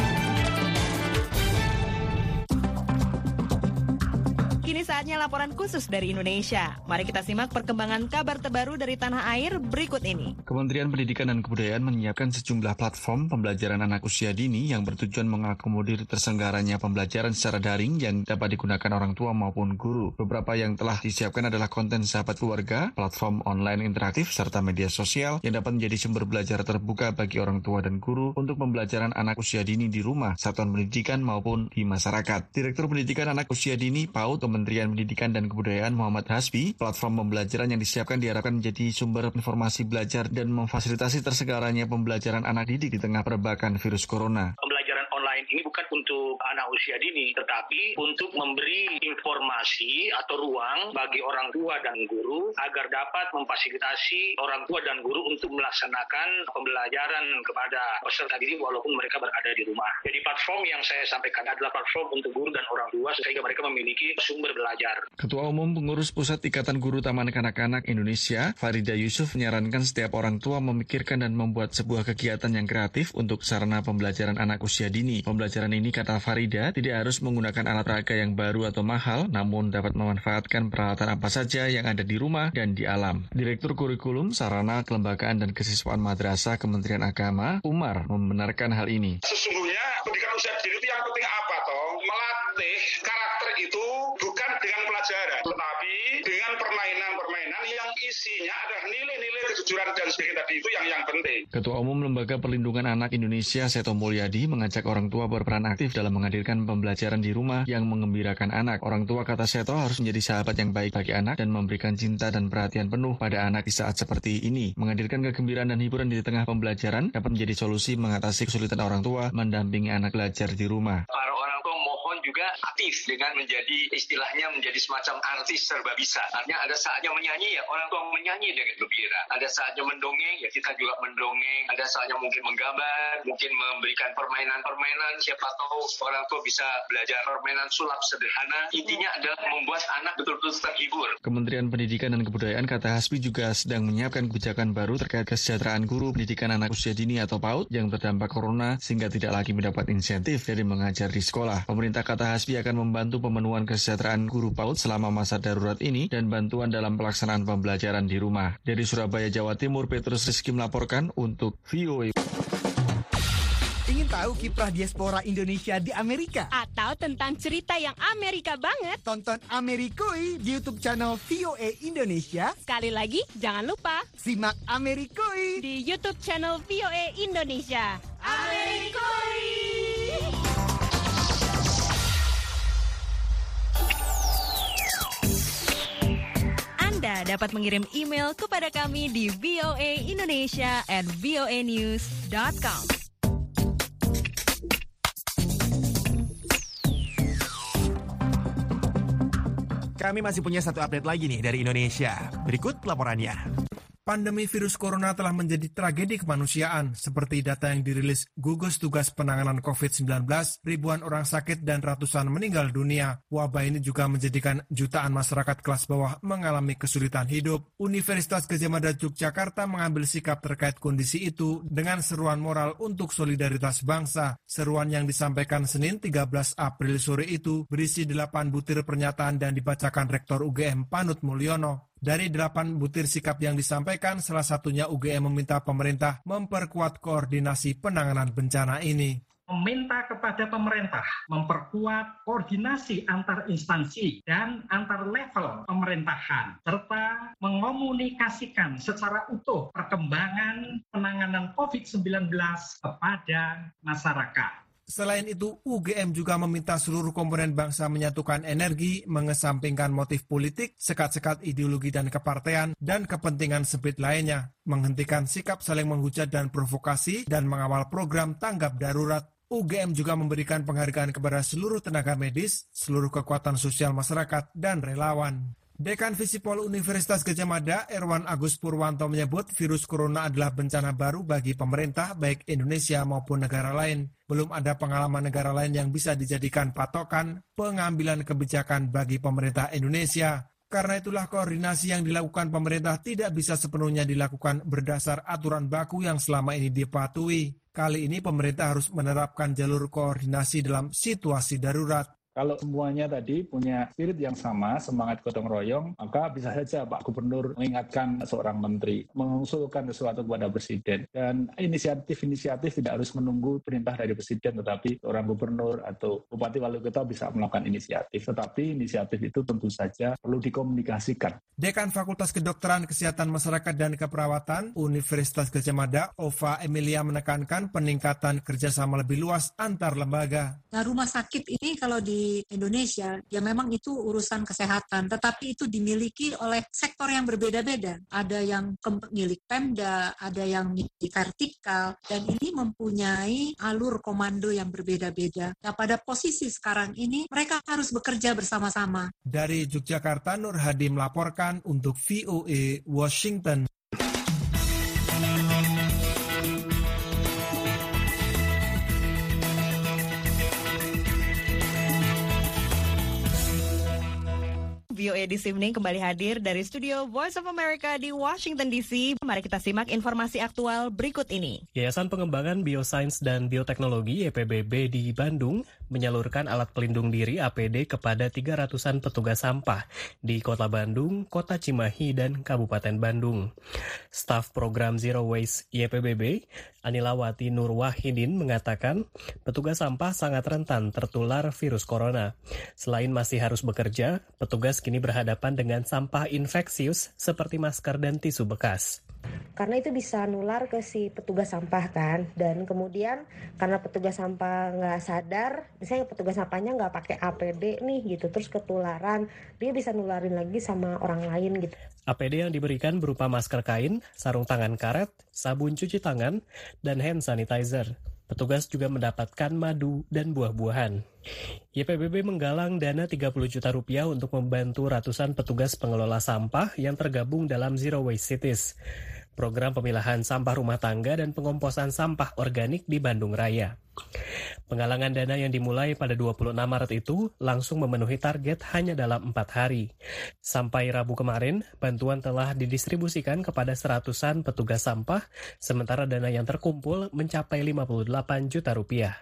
Kini saatnya laporan khusus dari Indonesia. Mari kita simak perkembangan kabar terbaru dari tanah air berikut ini. Kementerian Pendidikan dan Kebudayaan menyiapkan sejumlah platform pembelajaran anak usia dini yang bertujuan mengakomodir terselenggaranya pembelajaran secara daring yang dapat digunakan orang tua maupun guru. Beberapa yang telah disiapkan adalah konten sahabat keluarga, platform online interaktif, serta media sosial yang dapat menjadi sumber belajar terbuka bagi orang tua dan guru untuk pembelajaran anak usia dini di rumah, satuan pendidikan maupun di masyarakat. Direktur Pendidikan Anak Usia Dini P A U D Kementerian Pendidikan dan Kebudayaan Muhammad Hasbi, platform pembelajaran yang disiapkan diharapkan menjadi sumber informasi belajar dan memfasilitasi terselenggaranya pembelajaran anak didik di tengah perbakan virus corona. Pembelajaran online ini bukan untuk anak usia dini, tetapi untuk memberi informasi atau ruang bagi orang tua dan guru agar dapat memfasilitasi orang tua dan guru untuk melaksanakan pembelajaran kepada peserta didik walaupun mereka berada di rumah. Jadi platform yang saya sampaikan adalah platform untuk guru dan orang tua sehingga mereka memiliki sumber belajar. Ketua Umum Pengurus Pusat Ikatan Guru Taman Kanak-Kanak Indonesia, Farida Yusuf, menyarankan setiap orang tua memikirkan dan membuat sebuah kegiatan yang kreatif untuk sarana pembelajaran anak usia dini. Pembelajaran ini, kata Farida, tidak harus menggunakan alat raga yang baru atau mahal, namun dapat memanfaatkan peralatan apa saja yang ada di rumah dan di alam. Direktur Kurikulum, Sarana, Kelembagaan, dan Kesiswaan Madrasah Kementerian Agama, Umar, membenarkan hal ini. Sesungguhnya pendidikan usia dini itu yang penting apa toh? Melatih karakter itu bukan dengan pelajaran, tetapi dengan permainan-permainan yang isinya adalah nilai-nilai kejujuran dan sebagainya tadi itu yang yang penting. Ketua Umum Lembaga Perlindungan Anak Indonesia Seto Mulyadi mengajak orang tua berperan aktif dalam menghadirkan pembelajaran di rumah yang mengembirakan anak. Orang tua, kata Seto, harus menjadi sahabat yang baik bagi anak dan memberikan cinta dan perhatian penuh pada anak di saat seperti ini. Menghadirkan kegembiraan dan hiburan di tengah pembelajaran dapat menjadi solusi mengatasi kesulitan orang tua mendampingi anak belajar di rumah. Para orang tua mohon juga aktif dengan menjadi istilahnya menjadi semacam artis serba bisa. Artinya ada saatnya menyanyi, ya orang tua menyanyi dengan gembira. Ada saatnya mendongeng, ya kita juga mendongeng. Ada saatnya mungkin menggambar, mungkin memberikan permainan-permainan. Siapa tahu orang tua bisa belajar permainan sulap sederhana. Intinya adalah membuat anak betul-betul terhibur. Kementerian Pendidikan dan Kebudayaan, kata Hasbi, juga sedang menyiapkan kebijakan baru terkait kesejahteraan guru pendidikan anak usia dini atau P A U D yang terdampak corona sehingga tidak lagi mendapat insentif dari mengajar di sekolah. Pemerintah, kata Hasbi, akan membantu pemenuhan kesejahteraan guru P A U D selama masa darurat ini dan bantuan dalam pelaksanaan pembelajaran di rumah. Dari Surabaya, Jawa Timur, Petrus Rizky melaporkan untuk V O A. Ingin tahu kiprah diaspora Indonesia di Amerika? Atau tentang cerita yang Amerika banget? Tonton Amerikoi di YouTube channel V O A Indonesia. Sekali lagi, jangan lupa simak Amerikoi di YouTube channel V O A Indonesia. Amerikoi! Anda dapat mengirim email kepada kami di voaindonesia at voanews dot com. Kami masih punya satu update lagi nih dari Indonesia. Berikut laporannya. Pandemi virus corona telah menjadi tragedi kemanusiaan. Seperti data yang dirilis gugus tugas penanganan covid sembilan belas, ribuan orang sakit dan ratusan meninggal dunia. Wabah ini juga menjadikan jutaan masyarakat kelas bawah mengalami kesulitan hidup. Universitas Gadjah Mada Yogyakarta mengambil sikap terkait kondisi itu dengan seruan moral untuk solidaritas bangsa. Seruan yang disampaikan Senin tiga belas April sore itu berisi delapan butir pernyataan dan dibacakan Rektor U G M Panut Mulyono. Dari delapan butir sikap yang disampaikan, salah satunya U G M meminta pemerintah memperkuat koordinasi penanganan bencana ini. Meminta kepada pemerintah memperkuat koordinasi antar instansi dan antar level pemerintahan, serta mengomunikasikan secara utuh perkembangan penanganan covid sembilan belas kepada masyarakat. Selain itu, U G M juga meminta seluruh komponen bangsa menyatukan energi, mengesampingkan motif politik, sekat-sekat ideologi dan kepartean, dan kepentingan sempit lainnya, menghentikan sikap saling menghujat dan provokasi, dan mengawal program tanggap darurat. U G M juga memberikan penghargaan kepada seluruh tenaga medis, seluruh kekuatan sosial masyarakat, dan relawan. Dekan Visipol Universitas Gadjah Mada, Erwan Agus Purwanto menyebut virus corona adalah bencana baru bagi pemerintah baik Indonesia maupun negara lain. Belum ada pengalaman negara lain yang bisa dijadikan patokan pengambilan kebijakan bagi pemerintah Indonesia. Karena itulah koordinasi yang dilakukan pemerintah tidak bisa sepenuhnya dilakukan berdasar aturan baku yang selama ini dipatuhi. Kali ini pemerintah harus menerapkan jalur koordinasi dalam situasi darurat. Kalau semuanya tadi punya spirit yang sama, semangat gotong royong, maka bisa saja Pak Gubernur mengingatkan seorang menteri, mengusulkan sesuatu kepada Presiden. Dan inisiatif-inisiatif tidak harus menunggu perintah dari Presiden, tetapi seorang gubernur atau bupati wali kota bisa melakukan inisiatif. Tetapi inisiatif itu tentu saja perlu dikomunikasikan. Dekan Fakultas Kedokteran Kesehatan Masyarakat dan Keperawatan Universitas Gadjah Mada, Ova Emilia menekankan peningkatan kerjasama lebih luas antar lembaga. Nah, rumah sakit ini kalau di Indonesia, ya memang itu urusan kesehatan, tetapi itu dimiliki oleh sektor yang berbeda-beda. Ada yang milik Pemda, ada yang milik vertikal, dan ini mempunyai alur komando yang berbeda-beda. Nah, pada posisi sekarang ini, mereka harus bekerja bersama-sama. Dari Yogyakarta, Nur Hadi melaporkan untuk V O A Washington. V O A This Evening kembali hadir dari studio Voice of America di Washington D C. Mari kita simak informasi aktual berikut ini. Yayasan Pengembangan Biosains dan Bioteknologi Y P B B di Bandung menyalurkan alat pelindung diri A P D kepada tiga ratusan petugas sampah di Kota Bandung, Kota Cimahi, dan Kabupaten Bandung. Staf program Zero Waste Y P B B, Anilawati Nur Wahidin, mengatakan petugas sampah sangat rentan tertular virus corona. Selain masih harus bekerja, petugas kini berhadapan dengan sampah infeksius seperti masker dan tisu bekas. Karena itu bisa nular ke si petugas sampah kan, dan kemudian karena petugas sampah nggak sadar, misalnya petugas sampahnya nggak pakai A P D nih gitu, terus ketularan, dia bisa nularin lagi sama orang lain gitu. A P D yang diberikan berupa masker kain, sarung tangan karet, sabun cuci tangan, dan hand sanitizer. Petugas juga mendapatkan madu dan buah-buahan. Y P B B menggalang dana tiga puluh juta rupiah untuk membantu ratusan petugas pengelola sampah yang tergabung dalam Zero Waste Cities, program pemilahan sampah rumah tangga dan pengomposan sampah organik di Bandung Raya. Penggalangan dana yang dimulai pada dua puluh enam Maret itu langsung memenuhi target hanya dalam empat hari. Sampai Rabu kemarin, bantuan telah didistribusikan kepada seratusan petugas sampah, sementara dana yang terkumpul mencapai lima puluh delapan juta rupiah.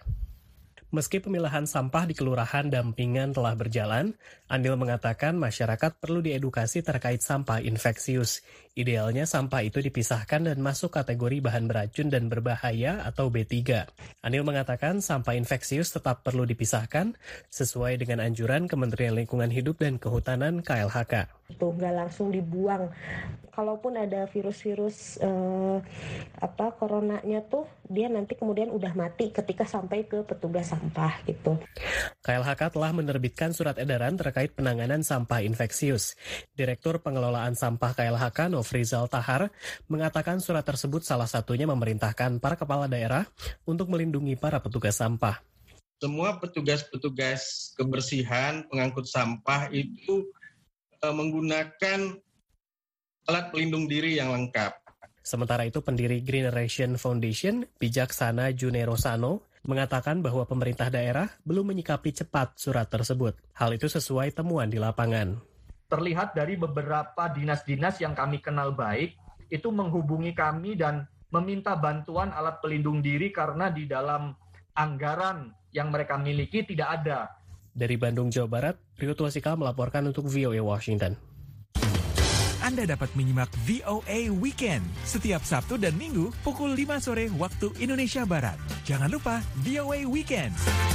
Meski pemilahan sampah di Kelurahan Dampingan telah berjalan, Anil mengatakan masyarakat perlu diedukasi terkait sampah infeksius. Idealnya sampah itu dipisahkan dan masuk kategori bahan beracun dan berbahaya atau B tiga. Anil mengatakan sampah infeksius tetap perlu dipisahkan sesuai dengan anjuran Kementerian Lingkungan Hidup dan Kehutanan K L H K. Itu nggak langsung dibuang. Kalaupun ada virus-virus eh, apa coronanya tuh, dia nanti kemudian udah mati ketika sampai ke petugas sampah gitu. K L H K telah menerbitkan surat edaran terkait penanganan sampah infeksius. Direktur Pengelolaan Sampah K L H K Nofrizal Tahar mengatakan surat tersebut salah satunya memerintahkan para kepala daerah untuk melindungi para petugas sampah. Semua petugas-petugas kebersihan, pengangkut sampah itu uh, menggunakan alat pelindung diri yang lengkap. Sementara itu, pendiri Greeneration Foundation, Bijaksana Junero Sano, mengatakan bahwa pemerintah daerah belum menyikapi cepat surat tersebut. Hal itu sesuai temuan di lapangan. Terlihat dari beberapa dinas-dinas yang kami kenal baik, itu menghubungi kami dan meminta bantuan alat pelindung diri karena di dalam anggaran yang mereka miliki tidak ada. Dari Bandung, Jawa Barat, Rio Tuasika melaporkan untuk V O A Washington. Anda dapat menyimak V O A Weekend setiap Sabtu dan Minggu pukul lima sore waktu Indonesia Barat. Jangan lupa V O A Weekend.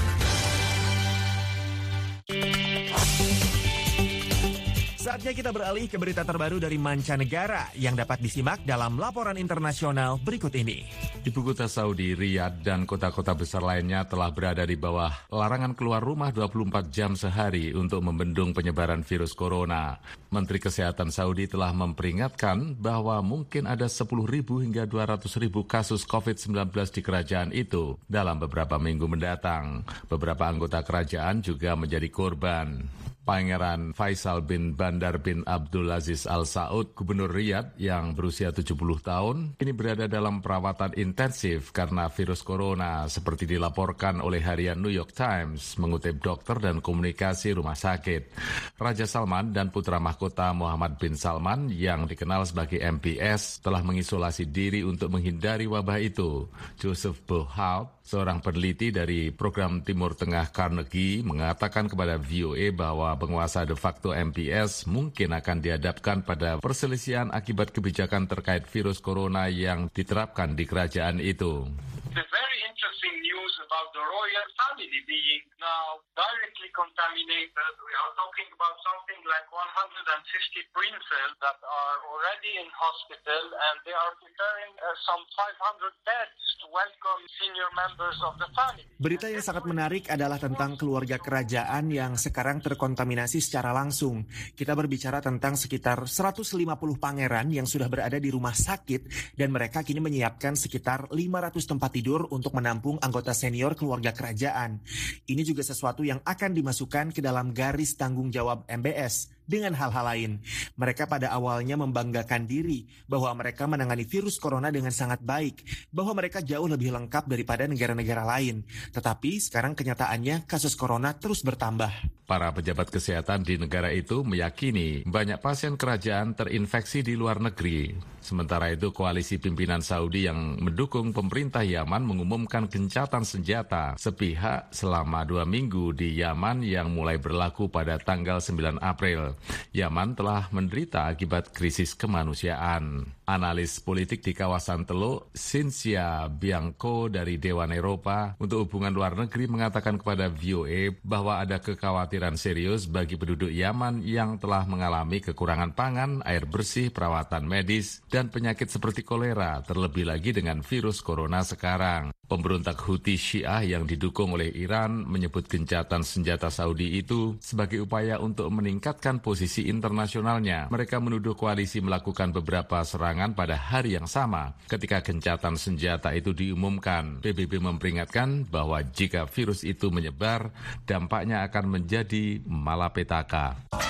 Saatnya kita beralih ke berita terbaru dari mancanegara yang dapat disimak dalam laporan internasional berikut ini. Ibu kota Saudi, Riyadh, dan kota-kota besar lainnya telah berada di bawah larangan keluar rumah dua puluh empat jam sehari untuk membendung penyebaran virus corona. Menteri Kesehatan Saudi telah memperingatkan bahwa mungkin ada sepuluh ribu hingga dua ratus ribu kasus covid sembilan belas di kerajaan itu dalam beberapa minggu mendatang. Beberapa anggota kerajaan juga menjadi korban. Pangeran Faisal bin Bandar bin Abdulaziz Al Saud, Gubernur Riyadh yang berusia tujuh puluh tahun, kini berada dalam perawatan intensif karena virus corona, seperti dilaporkan oleh harian New York Times, mengutip dokter dan komunikasi rumah sakit. Raja Salman dan putra mahkota Muhammad bin Salman, yang dikenal sebagai M B S, telah mengisolasi diri untuk menghindari wabah itu. Joseph Bohalt, seorang peneliti dari program Timur Tengah Carnegie, mengatakan kepada V O A bahwa penguasa de facto M P S mungkin akan dihadapkan pada perselisihan akibat kebijakan terkait virus corona yang diterapkan di kerajaan itu. The very interesting news about the royal family being now directly contaminated. We are talking about something like one hundred fifty princes that are already in hospital, and they are preparing uh, some five hundred beds to welcome senior members of the family. Berita yang sangat menarik adalah tentang keluarga kerajaan yang sekarang terkontaminasi secara langsung. Kita berbicara tentang sekitar seratus lima puluh pangeran yang sudah berada di rumah sakit, dan mereka kini menyiapkan sekitar lima ratus tempat tidur untuk menampung anggota senior keluarga kerajaan. Ini juga sesuatu yang akan dimasukkan ke dalam garis tanggung jawab M B S. Dengan hal-hal lain, mereka pada awalnya membanggakan diri bahwa mereka menangani virus corona dengan sangat baik, bahwa mereka jauh lebih lengkap daripada negara-negara lain. Tetapi sekarang kenyataannya kasus corona terus bertambah. Para pejabat kesehatan di negara itu meyakini banyak pasien kerajaan terinfeksi di luar negeri. Sementara itu, koalisi pimpinan Saudi yang mendukung pemerintah Yaman mengumumkan gencatan senjata sepihak selama dua minggu di Yaman yang mulai berlaku pada tanggal sembilan April. Yaman telah menderita akibat krisis kemanusiaan. Analis politik di kawasan Teluk, Cynthia Bianco dari Dewan Eropa untuk Hubungan Luar Negeri, mengatakan kepada V O A bahwa ada kekhawatiran serius bagi penduduk Yaman yang telah mengalami kekurangan pangan, air bersih, perawatan medis, dan penyakit seperti kolera, terlebih lagi dengan virus corona sekarang. Pemberontak Houthi Syiah yang didukung oleh Iran menyebut gencatan senjata Saudi itu sebagai upaya untuk meningkatkan posisi internasionalnya. Mereka menuduh koalisi melakukan beberapa serangan pada hari yang sama ketika gencatan senjata itu diumumkan. P B B memperingatkan bahwa jika virus itu menyebar, dampaknya akan menjadi malapetaka.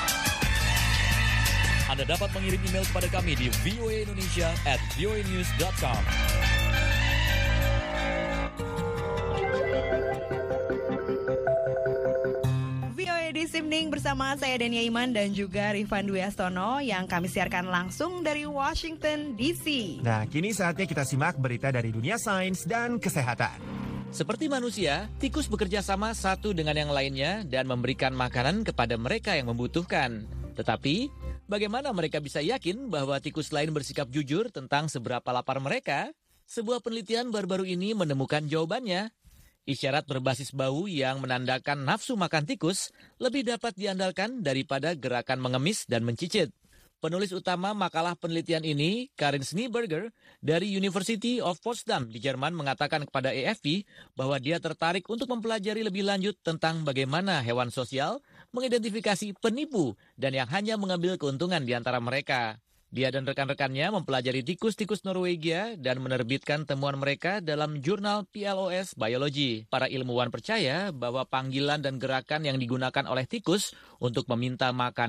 Anda dapat mengirim email kepada kami di voaindonesia at voanews dot com. Simning bersama saya Dania Iman dan juga Rifan Dwi Astono yang kami siarkan langsung dari Washington D C. Nah, kini saatnya kita simak berita dari dunia sains dan kesehatan. Seperti manusia, tikus bekerja sama satu dengan yang lainnya dan memberikan makanan kepada mereka yang membutuhkan. Tetapi, bagaimana mereka bisa yakin bahwa tikus lain bersikap jujur tentang seberapa lapar mereka? Sebuah penelitian baru-baru ini menemukan jawabannya. Isyarat berbasis bau yang menandakan nafsu makan tikus lebih dapat diandalkan daripada gerakan mengemis dan mencicit. Penulis utama makalah penelitian ini, Karin Schneeberger, dari University of Potsdam di Jerman, mengatakan kepada A F P bahwa dia tertarik untuk mempelajari lebih lanjut tentang bagaimana hewan sosial mengidentifikasi penipu dan yang hanya mengambil keuntungan di antara mereka. Dia dan rekan-rekannya mempelajari tikus-tikus Norwegia dan menerbitkan temuan mereka dalam jurnal P L O S Biology. Para ilmuwan percaya bahwa panggilan dan gerakan yang digunakan oleh tikus untuk meminta makanan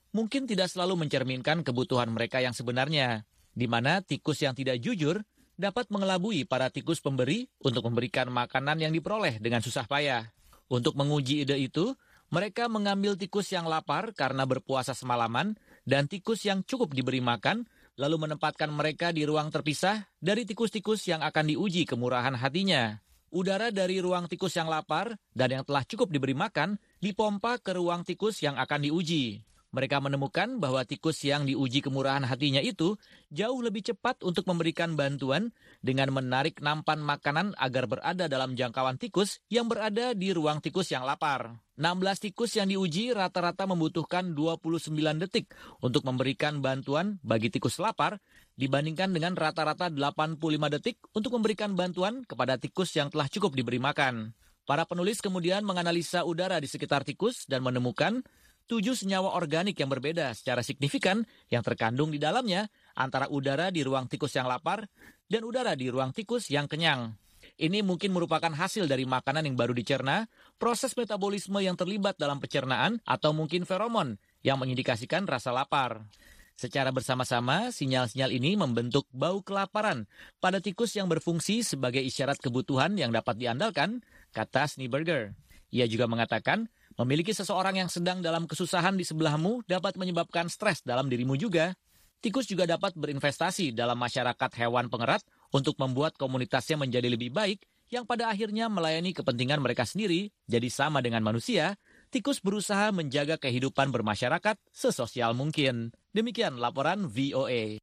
mungkin tidak selalu mencerminkan kebutuhan mereka yang sebenarnya, di mana tikus yang tidak jujur dapat mengelabui para tikus pemberi untuk memberikan makanan yang diperoleh dengan susah payah. Untuk menguji ide itu, mereka mengambil tikus yang lapar karena berpuasa semalaman dan tikus yang cukup diberi makan, lalu menempatkan mereka di ruang terpisah dari tikus-tikus yang akan diuji kemurahan hatinya. Udara dari ruang tikus yang lapar dan yang telah cukup diberi makan dipompa ke ruang tikus yang akan diuji. Mereka menemukan bahwa tikus yang diuji kemurahan hatinya itu jauh lebih cepat untuk memberikan bantuan dengan menarik nampan makanan agar berada dalam jangkauan tikus yang berada di ruang tikus yang lapar. enam belas tikus yang diuji rata-rata membutuhkan dua puluh sembilan detik untuk memberikan bantuan bagi tikus lapar dibandingkan dengan rata-rata delapan puluh lima detik untuk memberikan bantuan kepada tikus yang telah cukup diberi makan. Para penulis kemudian menganalisa udara di sekitar tikus dan menemukan tujuh senyawa organik yang berbeda secara signifikan yang terkandung di dalamnya antara udara di ruang tikus yang lapar dan udara di ruang tikus yang kenyang. Ini mungkin merupakan hasil dari makanan yang baru dicerna, proses metabolisme yang terlibat dalam pencernaan, atau mungkin feromon yang mengindikasikan rasa lapar. Secara bersama-sama, sinyal-sinyal ini membentuk bau kelaparan pada tikus yang berfungsi sebagai isyarat kebutuhan yang dapat diandalkan, kata Schneeberger. Ia juga mengatakan, memiliki seseorang yang sedang dalam kesusahan di sebelahmu dapat menyebabkan stres dalam dirimu juga. Tikus juga dapat berinvestasi dalam masyarakat hewan pengerat untuk membuat komunitasnya menjadi lebih baik yang pada akhirnya melayani kepentingan mereka sendiri. Jadi sama dengan manusia, tikus berusaha menjaga kehidupan bermasyarakat sesosial mungkin. Demikian laporan V O A.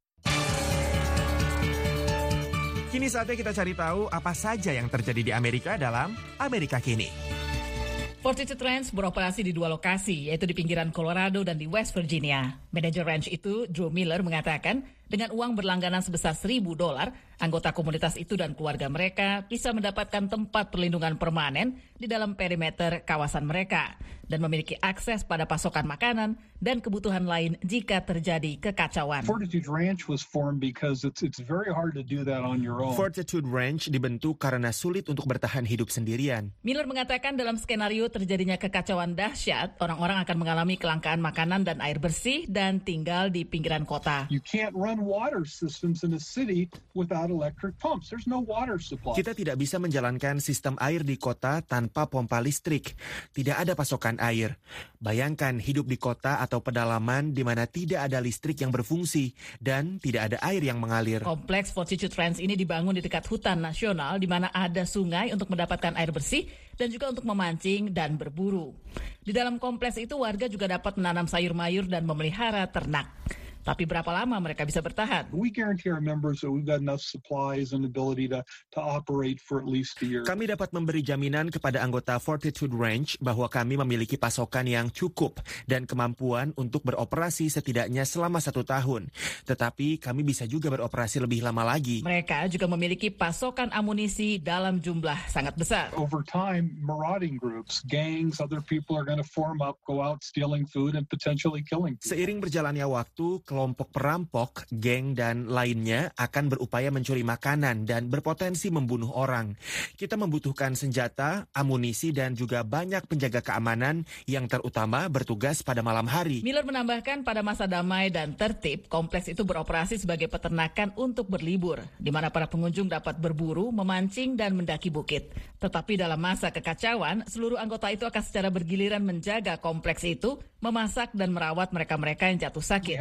Kini saatnya kita cari tahu apa saja yang terjadi di Amerika dalam Amerika Kini. Fortitude Ranch beroperasi di dua lokasi, yaitu di pinggiran Colorado dan di West Virginia. Manajer ranch itu, Drew Miller, mengatakan dengan uang berlangganan sebesar seribu dolar, anggota komunitas itu dan keluarga mereka bisa mendapatkan tempat perlindungan permanen di dalam perimeter kawasan mereka dan memiliki akses pada pasokan makanan dan kebutuhan lain jika terjadi kekacauan. Fortitude Ranch was formed because it's it's very hard to do that on your own. Fortitude Ranch dibentuk karena sulit untuk bertahan hidup sendirian. Miller mengatakan dalam skenario terjadinya kekacauan dahsyat, orang-orang akan mengalami kelangkaan makanan dan air bersih dan tinggal di pinggiran kota. You can't run water systems in a city without electric pumps. There's no water supply. Kita tidak bisa menjalankan sistem air di kota tanpa pompa listrik. Tidak ada pasokan air. Bayangkan hidup di kota atau pedalaman di mana tidak ada listrik yang berfungsi dan tidak ada air yang mengalir. Kompleks Fortitude Ranch ini dibangun di dekat hutan nasional di mana ada sungai untuk mendapatkan air bersih dan juga untuk memancing dan berburu. Di dalam kompleks itu warga juga dapat menanam sayur mayur dan memelihara ternak. Tapi berapa lama mereka bisa bertahan? We guarantee our members that we've got enough supplies and ability to to operate for at least a year. Kami dapat memberi jaminan kepada anggota Fortitude Ranch bahwa kami memiliki pasokan yang cukup dan kemampuan untuk beroperasi setidaknya selama satu tahun. Tetapi kami bisa juga beroperasi lebih lama lagi. Mereka juga memiliki pasokan amunisi dalam jumlah sangat besar. Over time, marauding groups, gangs, other people are going to form up, go out stealing food and potentially killing people. Seiring berjalannya waktu, kelompok perampok, geng, dan lainnya akan berupaya mencuri makanan dan berpotensi membunuh orang. Kita membutuhkan senjata, amunisi, dan juga banyak penjaga keamanan yang terutama bertugas pada malam hari. Miller menambahkan pada masa damai dan tertib, kompleks itu beroperasi sebagai peternakan untuk berlibur, di mana para pengunjung dapat berburu, memancing, dan mendaki bukit. Tetapi dalam masa kekacauan, seluruh anggota itu akan secara bergiliran menjaga kompleks itu, memasak dan merawat mereka-mereka yang jatuh sakit.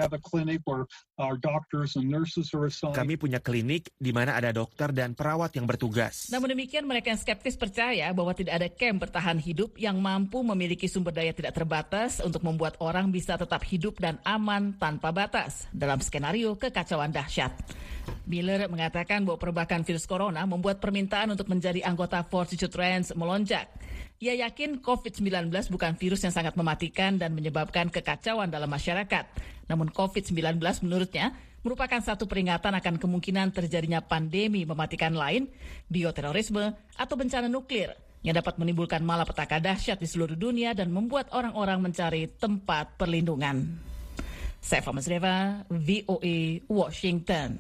Kami punya klinik di mana ada dokter dan perawat yang bertugas. Namun demikian, mereka yang skeptis percaya bahwa tidak ada camp bertahan hidup yang mampu memiliki sumber daya tidak terbatas untuk membuat orang bisa tetap hidup dan aman tanpa batas dalam skenario kekacauan dahsyat. Miller mengatakan bahwa perbakan virus corona membuat permintaan untuk menjadi anggota Fortitude Ranch melonjak. Ia yakin covid sembilan belas bukan virus yang sangat mematikan dan menyebabkan kekacauan dalam masyarakat. Namun covid sembilan belas menurutnya merupakan satu peringatan akan kemungkinan terjadinya pandemi mematikan lain, bioterorisme, atau bencana nuklir yang dapat menimbulkan malapetaka dahsyat di seluruh dunia dan membuat orang-orang mencari tempat perlindungan. Sefa Masreva, V O A, Washington.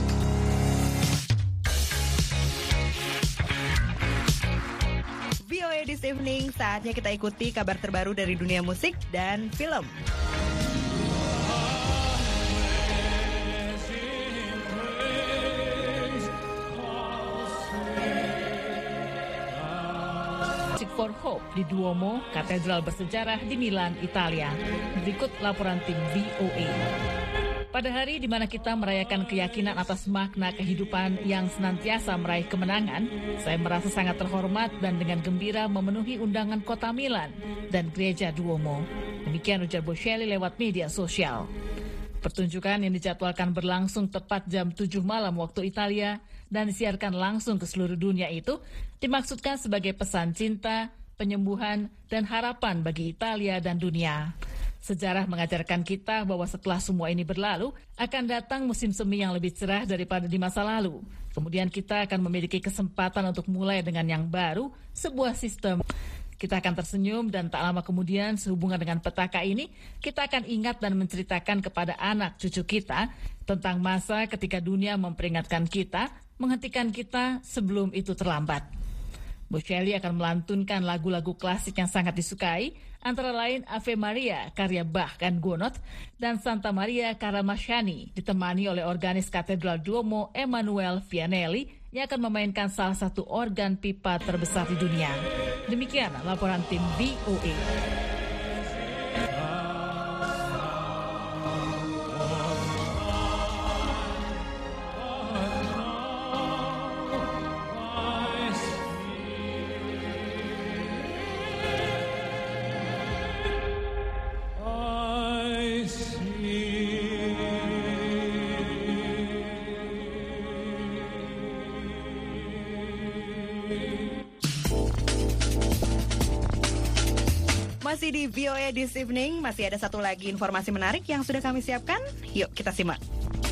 V O A This Evening, saatnya kita ikuti kabar terbaru dari dunia musik dan film. for Hope di Duomo, katedral bersejarah di Milan, Italia. Berikut laporan tim V O A. Pada hari di mana kita merayakan keyakinan atas makna kehidupan yang senantiasa meraih kemenangan, saya merasa sangat terhormat dan dengan gembira memenuhi undangan Kota Milan dan Gereja Duomo. Demikian ujar Bocelli lewat media sosial. Pertunjukan yang dijadwalkan berlangsung tepat jam tujuh malam waktu Italia dan disiarkan langsung ke seluruh dunia itu dimaksudkan sebagai pesan cinta, penyembuhan, dan harapan bagi Italia dan dunia. Sejarah mengajarkan kita bahwa setelah semua ini berlalu, akan datang musim semi yang lebih cerah daripada di masa lalu. Kemudian kita akan memiliki kesempatan untuk mulai dengan yang baru, sebuah sistem. Kita akan tersenyum dan tak lama kemudian sehubungan dengan petaka ini, kita akan ingat dan menceritakan kepada anak cucu kita tentang masa ketika dunia memperingatkan kita, menghentikan kita sebelum itu terlambat. Bocelli akan melantunkan lagu-lagu klasik yang sangat disukai, antara lain Ave Maria karya Bach dan Gounod dan Santa Maria Karamashani, ditemani oleh organis Katedral Duomo Emanuele Vianelli yang akan memainkan salah satu organ pipa terbesar di dunia. Demikian laporan tim V O A. Masih di V O A This Evening, masih ada satu lagi informasi menarik yang sudah kami siapkan. Yuk kita simak.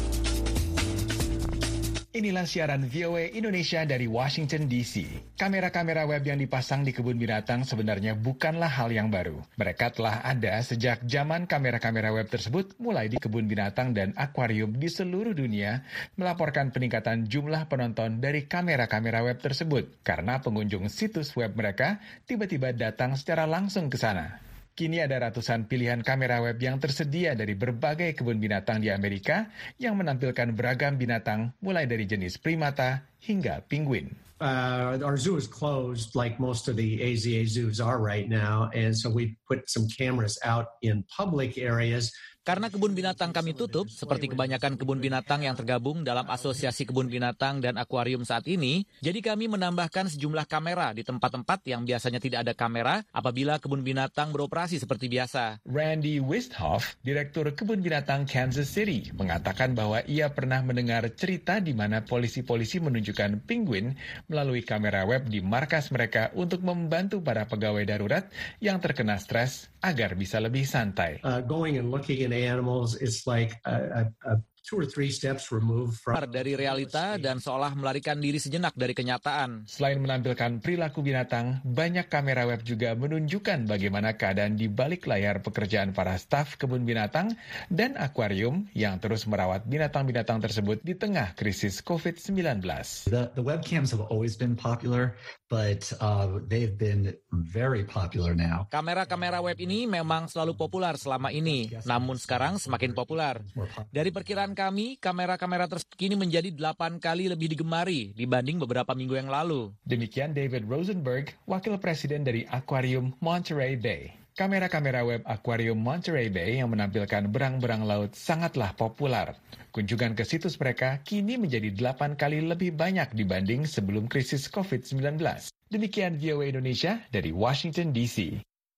Inilah siaran V O A Indonesia dari Washington D C. Kamera-kamera web yang dipasang di kebun binatang sebenarnya bukanlah hal yang baru. Mereka telah ada sejak zaman kamera-kamera web tersebut mulai di kebun binatang dan akuarium di seluruh dunia melaporkan peningkatan jumlah penonton dari kamera-kamera web tersebut karena pengunjung situs web mereka tiba-tiba datang secara langsung ke sana. Kini ada ratusan pilihan kamera web yang tersedia dari berbagai kebun binatang di Amerika yang menampilkan beragam binatang mulai dari jenis primata hingga penguin. Uh, our zoo is closed like most of the A Z A zoos are right now, and so we put some cameras out in public areas. Karena kebun binatang kami tutup, seperti kebanyakan kebun binatang yang tergabung dalam Asosiasi Kebun Binatang dan Akuarium saat ini, jadi kami menambahkan sejumlah kamera di tempat-tempat yang biasanya tidak ada kamera apabila kebun binatang beroperasi seperti biasa. Randy Wisthoff, Direktur Kebun Binatang Kansas City, mengatakan bahwa ia pernah mendengar cerita di mana polisi-polisi menunjukkan penguin melalui kamera web di markas mereka untuk membantu para pegawai darurat yang terkena stres agar bisa lebih santai. Uh, going and looking at animals is like a, a, a two or three steps removed from dari realita dan seolah melarikan diri sejenak dari kenyataan. Selain menampilkan perilaku binatang, banyak kamera web juga menunjukkan bagaimana keadaan di balik layar pekerjaan para staf kebun binatang dan akuarium yang terus merawat binatang-binatang tersebut di tengah krisis covid sembilan belas. The, the webcams have always been popular, but uh, they've been very popular now. Kamera-kamera web ini memang selalu populer selama ini, namun sekarang semakin populer. Dari perkiraan kami, kamera-kamera tersebut kini menjadi delapan kali lebih digemari dibanding beberapa minggu yang lalu. Demikian David Rosenberg, Wakil Presiden dari Akuarium Monterey Bay. Kamera-kamera web Akuarium Monterey Bay yang menampilkan berang-berang laut sangatlah populer. Kunjungan ke situs mereka kini menjadi delapan kali lebih banyak dibanding sebelum krisis covid sembilan belas. Demikian V O A Indonesia dari Washington D C.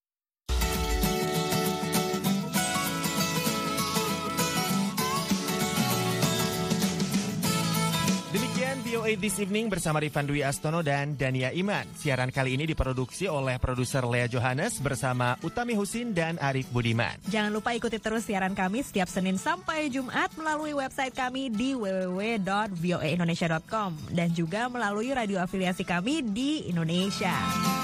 V O A This Evening bersama Rifan Dwi Astono dan Dania Iman. Siaran kali ini diproduksi oleh produser Lea Johannes bersama Utami Husin dan Arif Budiman. Jangan lupa ikuti terus siaran kami setiap Senin sampai Jumat melalui website kami di w w w dot v o a indonesia dot com dan juga melalui radio afiliasi kami di Indonesia.